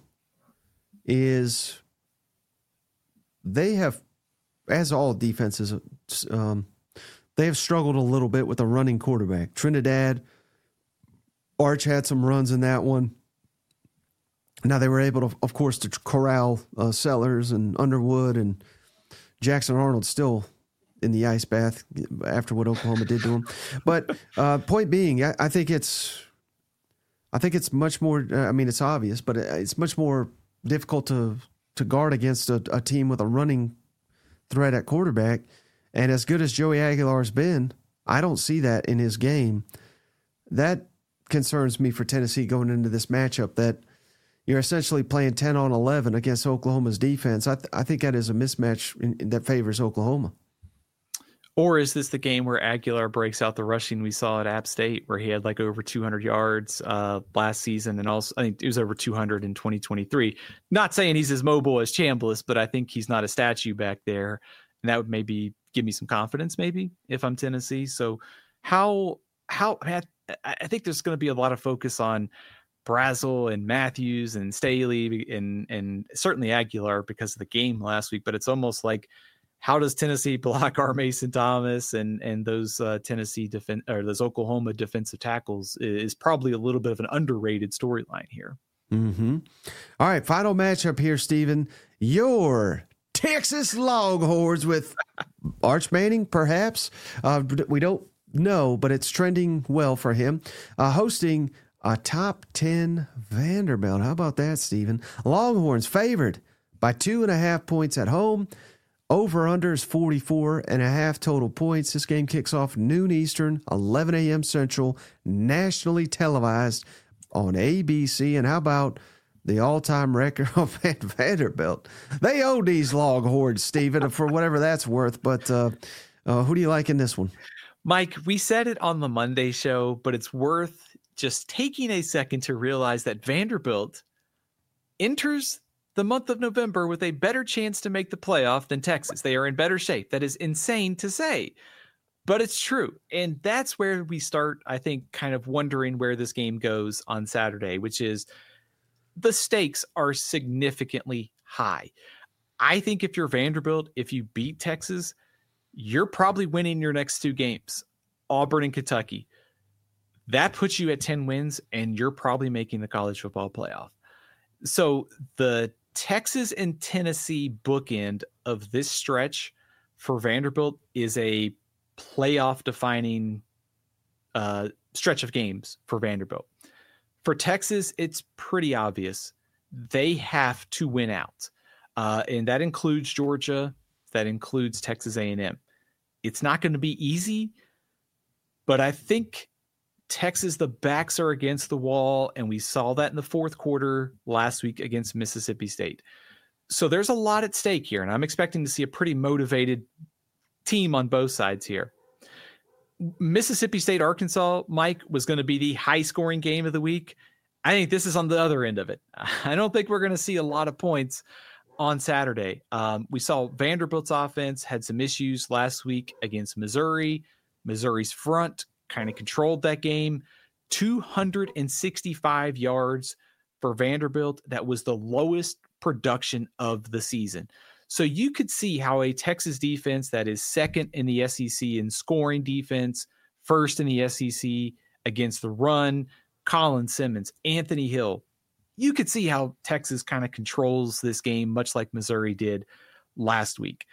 is they have, as all defenses, um, they have struggled a little bit with a running quarterback. Trinidad, Arch had some runs in that one. Now they were able to, of course, to corral uh, Sellers and Underwood, and Jackson Arnold still in the ice bath after what Oklahoma did to him. But uh, point being, I, I think it's, I think it's much more. Uh, I mean, it's obvious, but it's much more difficult to to guard against a, a team with a running threat at quarterback. And as good as Joey Aguilar's been, I don't see that in his game. That concerns me for Tennessee going into this matchup, that you're essentially playing ten on eleven against Oklahoma's defense. I, th- I think that is a mismatch in, in that favors Oklahoma. Or is this the game where Aguilar breaks out the rushing we saw at App State, where he had like over two hundred yards uh, last season, and also I think it was over two hundred in twenty twenty-three. Not saying he's as mobile as Chambliss, but I think he's not a statue back there, and that would maybe give me some confidence, maybe if I'm Tennessee. So how how I, mean, I, I think there's going to be a lot of focus on Brazel and Matthews and Staley and and certainly Aguilar because of the game last week. But it's almost like, how does Tennessee block our Mason Thomas and and those uh, Tennessee defense or those Oklahoma defensive tackles is probably a little bit of an underrated storyline here. Mm-hmm. All right, final matchup here, Stephen. Your Texas Longhorns with Arch Manning, perhaps. Uh, we don't know, but it's trending well for him. Uh, hosting a top ten Vanderbilt. How about that, Stephen? Longhorns favored by two and a half points at home. Over-under is forty-four and a half total points. This game kicks off noon Eastern, eleven a.m. Central, nationally televised on A B C. And how about the all-time record of Vanderbilt? They owe these Longhorns, Stephen, for whatever that's worth. But uh, uh, who do you like in this one? Mike, we said it on the Monday show, but it's worth just taking a second to realize that Vanderbilt enters the month of November with a better chance to make the playoff than Texas. They are in better shape. That is insane to say, but it's true. And that's where we start, I think, kind of wondering where this game goes on Saturday, which is the stakes are significantly high. I think if you're Vanderbilt, if you beat Texas, you're probably winning your next two games, Auburn and Kentucky. That puts you at ten wins, and you're probably making the college football playoff. So the Texas and Tennessee bookend of this stretch for Vanderbilt is a playoff defining uh, stretch of games for Vanderbilt. For Texas, it's pretty obvious. They have to win out. Uh, and that includes Georgia. That includes Texas A and M. It's not going to be easy, but I think Texas, the backs are against the wall, and we saw that in the fourth quarter last week against Mississippi State. So there's a lot at stake here, and I'm expecting to see a pretty motivated team on both sides here. Mississippi State, Arkansas, Mike, was going to be the high-scoring game of the week. I think this is on the other end of it. I don't think we're going to see a lot of points on Saturday. Um, we saw Vanderbilt's offense had some issues last week against Missouri. Missouri's front kind of controlled that game. two hundred sixty-five yards for Vanderbilt. That was the lowest production of the season. So you could see how a Texas defense that is second in the S E C in scoring defense, first in the S E C against the run, Colin Simmons, Anthony Hill, you could see how Texas kind of controls this game, much like Missouri did last week.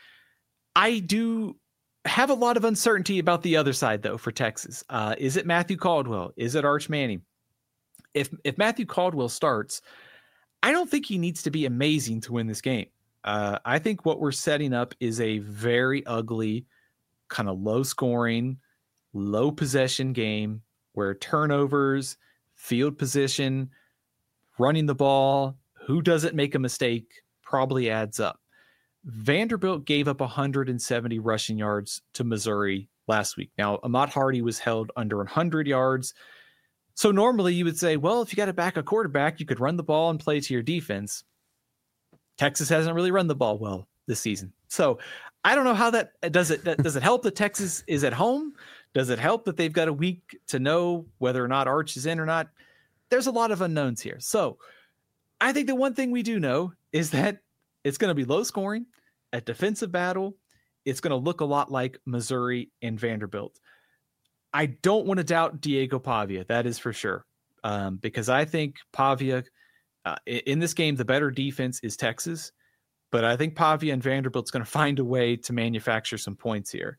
I do have a lot of uncertainty about the other side, though, for Texas. Uh, is it Matthew Caldwell? Is it Arch Manning? If if Matthew Caldwell starts, I don't think he needs to be amazing to win this game. Uh, I think what we're setting up is a very ugly, kind of low-scoring, low possession game where turnovers, field position, running the ball, who doesn't make a mistake, probably adds up. Vanderbilt gave up one hundred seventy rushing yards to Missouri last week. Now, Ahmad Hardy was held under one hundred yards. So normally you would say, well, if you got to back a quarterback, you could run the ball and play to your defense. Texas hasn't really run the ball well this season. So I don't know how that does it. Does it help that Texas is at home? Does it help that they've got a week to know whether or not Arch is in or not? There's a lot of unknowns here. So I think the one thing we do know is that it's going to be low scoring, a defensive battle. It's going to look a lot like Missouri and Vanderbilt. I don't want to doubt Diego Pavia. That is for sure. Um, because I think Pavia uh, in this game, the better defense is Texas, but I think Pavia and Vanderbilt's going to find a way to manufacture some points here.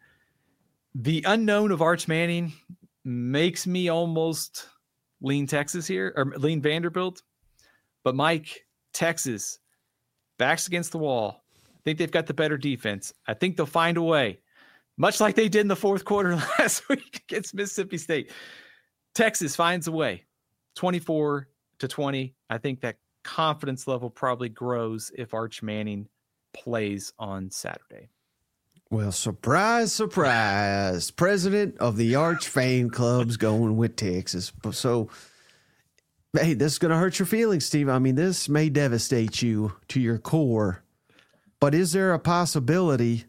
The unknown of Arch Manning makes me almost lean Texas here, or lean Vanderbilt. But Mike, Texas, backs against the wall. I think they've got the better defense. I think they'll find a way, much like they did in the fourth quarter last week against Mississippi State. Texas finds a way, twenty-four to twenty. I think that confidence level probably grows if Arch Manning plays on Saturday. Well, surprise, surprise. President of the Arch fan club's going with Texas. So, hey, this is going to hurt your feelings, Steve. I mean, this may devastate you to your core. But is there a possibility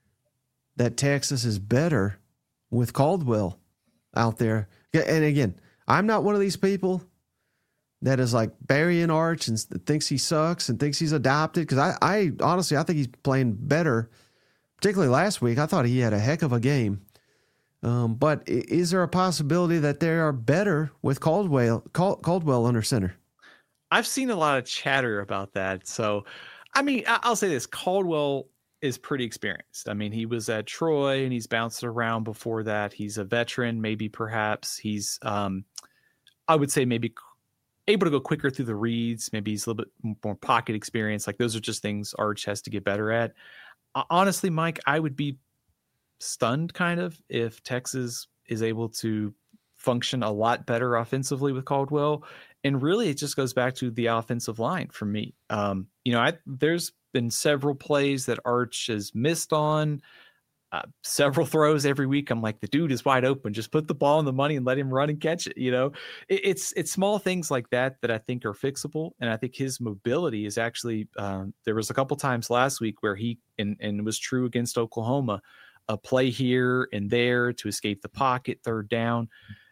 that Texas is better with Caldwell out there? And again, I'm not one of these people that is like burying Arch and thinks he sucks and thinks he's adopted. Because I, I honestly, I think he's playing better. Particularly last week, I thought he had a heck of a game. Um, but is there a possibility that they are better with Caldwell, Cal, Caldwell under center? I've seen a lot of chatter about that. So, I mean, I'll say this. Caldwell is pretty experienced. I mean, he was at Troy and he's bounced around before that. He's a veteran, maybe perhaps. He's, um, I would say maybe able to go quicker through the reads. Maybe he's a little bit more pocket experience. Like those are just things Arch has to get better at. Honestly, Mike, I would be stunned kind of if Texas is able to function a lot better offensively with Caldwell. And really, it just goes back to the offensive line for me. Um, you know, I, there's been several plays that Arch has missed on, uh, several throws every week. I'm like, the dude is wide open. Just put the ball in the money and let him run and catch it. You know, it, it's it's small things like that that I think are fixable. And I think his mobility is actually, um, there was a couple times last week where he, and, and it was true against Oklahoma, a play here and there to escape the pocket, third down.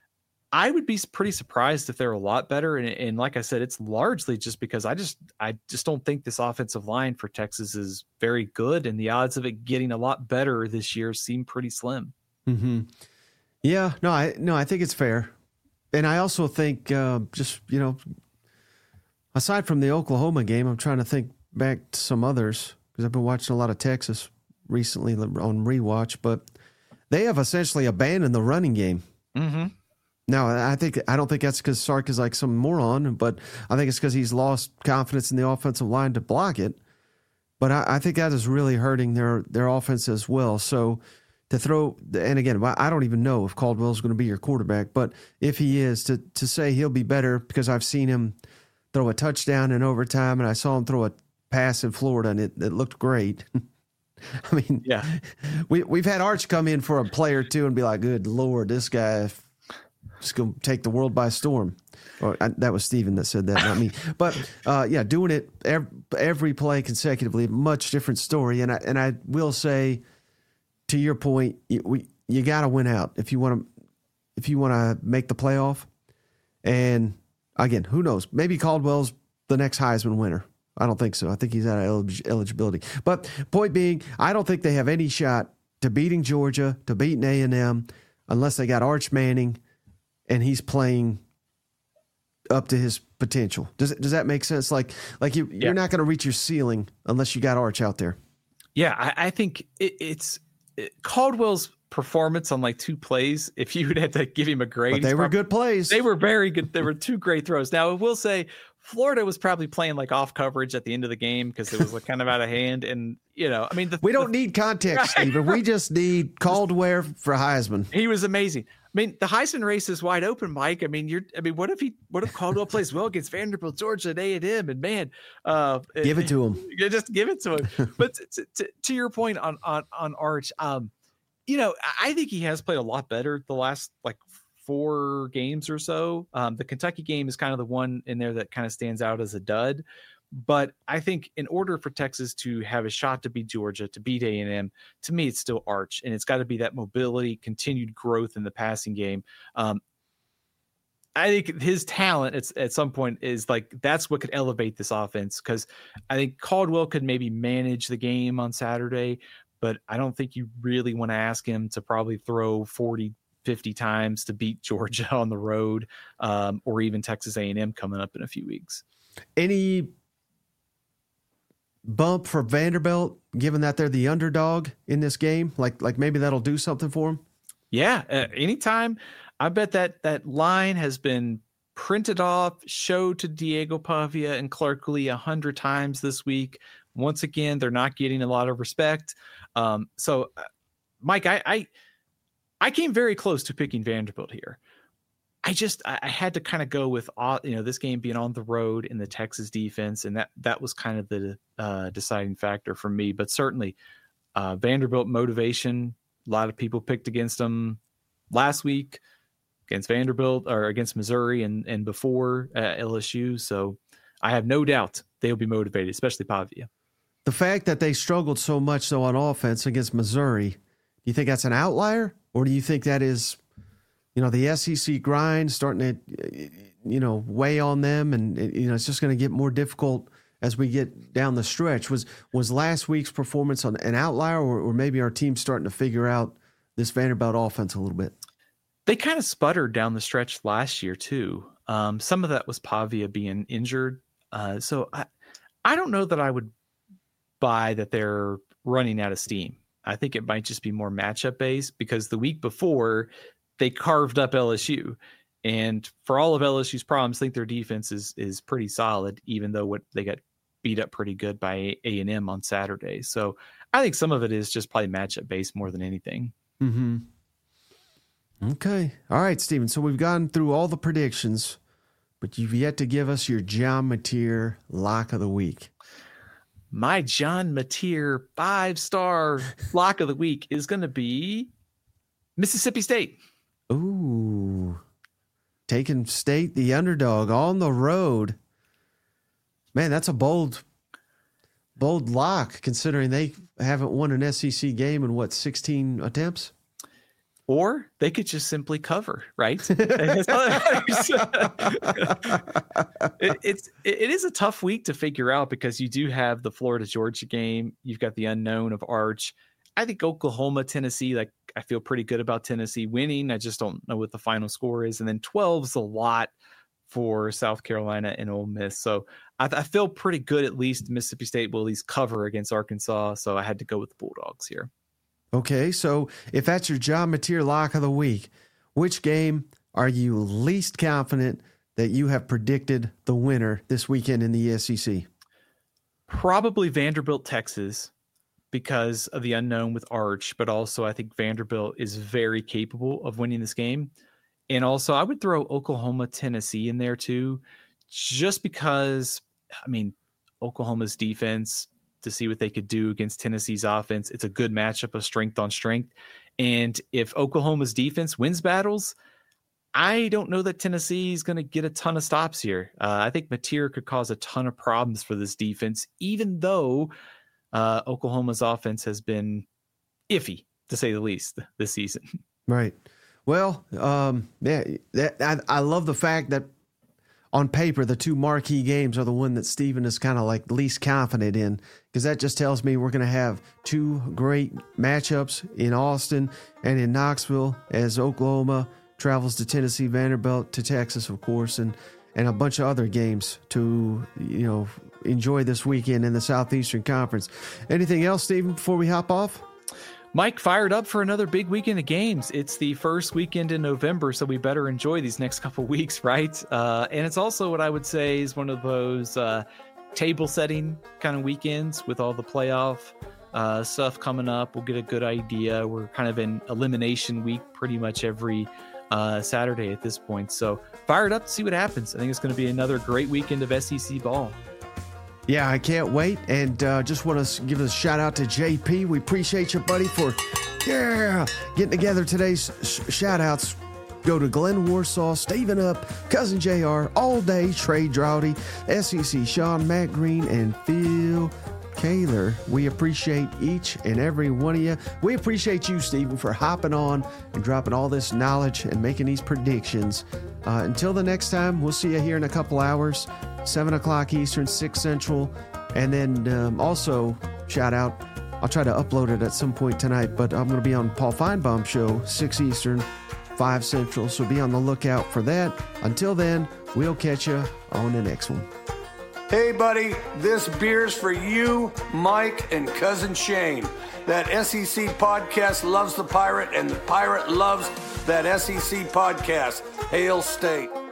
I would be pretty surprised if they're a lot better. And, and like I said, it's largely just because I just I just don't think this offensive line for Texas is very good. And the odds of it getting a lot better this year seem pretty slim. Mm-hmm. Yeah, no, I no, I think it's fair. And I also think uh, just, you know, aside from the Oklahoma game, I'm trying to think back to some others because I've been watching a lot of Texas recently on rewatch, but they have essentially abandoned the running game. Mm-hmm. No, I think I don't think that's because Sark is like some moron, but I think it's because he's lost confidence in the offensive line to block it. But I, I think that is really hurting their their offense as well. So to throw, and again, I don't even know if Caldwell's going to be your quarterback, but if he is, to to say he'll be better because I've seen him throw a touchdown in overtime, and I saw him throw a pass in Florida, and it, it looked great. I mean, yeah, we we've had Arch come in for a play or two and be like, "Good Lord, this guy." Just going to take the world by storm. Or I, that was Steven that said that, not me. But uh, yeah, doing it every, every play consecutively, much different story. And I and I will say, to your point, you, we you got to win out if you want to if you want to make the playoff. And again, who knows? Maybe Caldwell's the next Heisman winner. I don't think so. I think he's out of elig- eligibility. But point being, I don't think they have any shot to beating Georgia, to beating A and M, unless they got Arch Manning. And he's playing up to his potential. Does does that make sense? Like like you yeah. you're not going to reach your ceiling unless you got Arch out there. Yeah, I, I think it, it's it, Caldwell's performance on like two plays. If you would have to give him a grade, But they were probably, good plays. They were very good. They were two great throws. Now I will say Florida was probably playing like off coverage at the end of the game because it was like kind of out of hand. And you know, I mean, the, we don't the, need context, right? Steven. We just need Caldwell for Heisman. He was amazing. I mean, the Heisman race is wide open, Mike. I mean, you're. I mean, what if he? What if Caldwell plays well against Vanderbilt, Georgia, and A and M? And man, uh, give it to him. Just give it to him. But to, to, to your point on on on Arch, um, you know, I think he has played a lot better the last like four games or so. Um, the Kentucky game is kind of the one in there that kind of stands out as a dud. But I think in order for Texas to have a shot to beat Georgia, to beat A and M, to me, it's still Arch. And it's got to be that mobility, continued growth in the passing game. Um, I think his talent at, at some point is like, that's what could elevate this offense. Because I think Caldwell could maybe manage the game on Saturday, but I don't think you really want to ask him to probably throw forty, fifty times to beat Georgia on the road, um, or even Texas A and M coming up in a few weeks. Any bump for Vanderbilt, given that they're the underdog in this game? Like, like maybe that'll do something for them? Yeah, uh, anytime. I bet that that line has been printed off, showed to Diego Pavia and Clark Lee a hundred times this week. Once again, they're not getting a lot of respect. Um, so, uh, Mike, I, I I came very close to picking Vanderbilt here. I just I, I had to kind of go with all, you know, this game being on the road in the Texas defense, and that that was kind of the uh, deciding factor for me. But certainly, uh, Vanderbilt motivation. A lot of people picked against them last week, against Vanderbilt or against Missouri and, and before uh, L S U. So I have no doubt they'll be motivated, especially Pavia. The fact that they struggled so much though on offense against Missouri, do you think that's an outlier, or do you think that is, you know, the S E C grind starting to, you know, weigh on them, and, you know, it's just going to get more difficult as we get down the stretch? Was was last week's performance on an outlier, or, or maybe our team's starting to figure out this Vanderbilt offense a little bit? They kind of sputtered down the stretch last year too. Um, some of that was Pavia being injured. Uh, so I, I don't know that I would buy that they're running out of steam. I think it might just be more matchup based, because the week before they carved up L S U, and for all of L S U's problems, I think their defense is is pretty solid, even though what they got beat up pretty good by A and M on Saturday. So I think some of it is just probably matchup based more than anything. Mm-hmm. Okay. All right, Stephen. So we've gone through all the predictions, but you've yet to give us your John Mateer lock of the week. My John Mateer five-star lock of the week is going to be Mississippi State. Ooh. Taking State, the underdog, on the road. Man, that's a bold, bold lock, considering they haven't won an S E C game in, what, sixteen attempts? Or they could just simply cover, right? it, it's it is a tough week to figure out, because you do have the Florida Georgia game. You've got the unknown of Arch. I think Oklahoma, Tennessee, like I feel pretty good about Tennessee winning. I just don't know what the final score is. And then twelve's a lot for South Carolina and Ole Miss. So I, I feel pretty good. At least Mississippi State will at least cover against Arkansas. So I had to go with the Bulldogs here. Okay, so if that's your John Mateer lock of the week, which game are you least confident that you have predicted the winner this weekend in the S E C? Probably Vanderbilt, Texas, because of the unknown with Arch, but also I think Vanderbilt is very capable of winning this game. And also I would throw Oklahoma, Tennessee in there too, just because, I mean, Oklahoma's defense, to see what they could do against Tennessee's offense. It's a good matchup of strength on strength. And if Oklahoma's defense wins battles, I don't know that Tennessee is going to get a ton of stops here. Uh, I think Mateer could cause a ton of problems for this defense, even though uh, Oklahoma's offense has been iffy, to say the least, this season. Right. Well, um, yeah, that, I, I love the fact that on paper, the two marquee games are the one that Stephen is kind of like least confident in, because that just tells me we're going to have two great matchups in Austin and in Knoxville as Oklahoma travels to Tennessee, Vanderbilt to Texas, of course, and, and a bunch of other games to, you know, enjoy this weekend in the Southeastern Conference. Anything else, Stephen, before we hop off? Mike, fired up for another big weekend of games. It's the first weekend in November, so we better enjoy these next couple weeks, right? Uh, and it's also what I would say is one of those uh, table setting kind of weekends with all the playoff uh, stuff coming up. We'll get a good idea. We're kind of in elimination week pretty much every uh, Saturday at this point. So fired up to see what happens. I think it's going to be another great weekend of S E C ball. Yeah, I can't wait. And uh, just want to give a shout out to J P. We appreciate you, buddy, for yeah getting together today's sh- shout outs. Go to Glenn Warsaw, Steven Up, Cousin J R, All Day, Trey Droughty, S E C Sean, Matt Green, and Phil Kaler. We appreciate each and every one of you. We appreciate you, Steven, for hopping on and dropping all this knowledge and making these predictions. Uh, until the next time, we'll see you here in a couple hours, seven o'clock Eastern, six Central. And then um, also, shout out, I'll try to upload it at some point tonight, but I'm going to be on Paul Feinbaum Show, six Eastern, five Central. So be on the lookout for that. Until then, we'll catch you on the next one. Hey, buddy, this beer's for you, Mike, and Cousin Shane. That S E C podcast loves the Pirate, and the Pirate loves that S E C podcast. Hail State.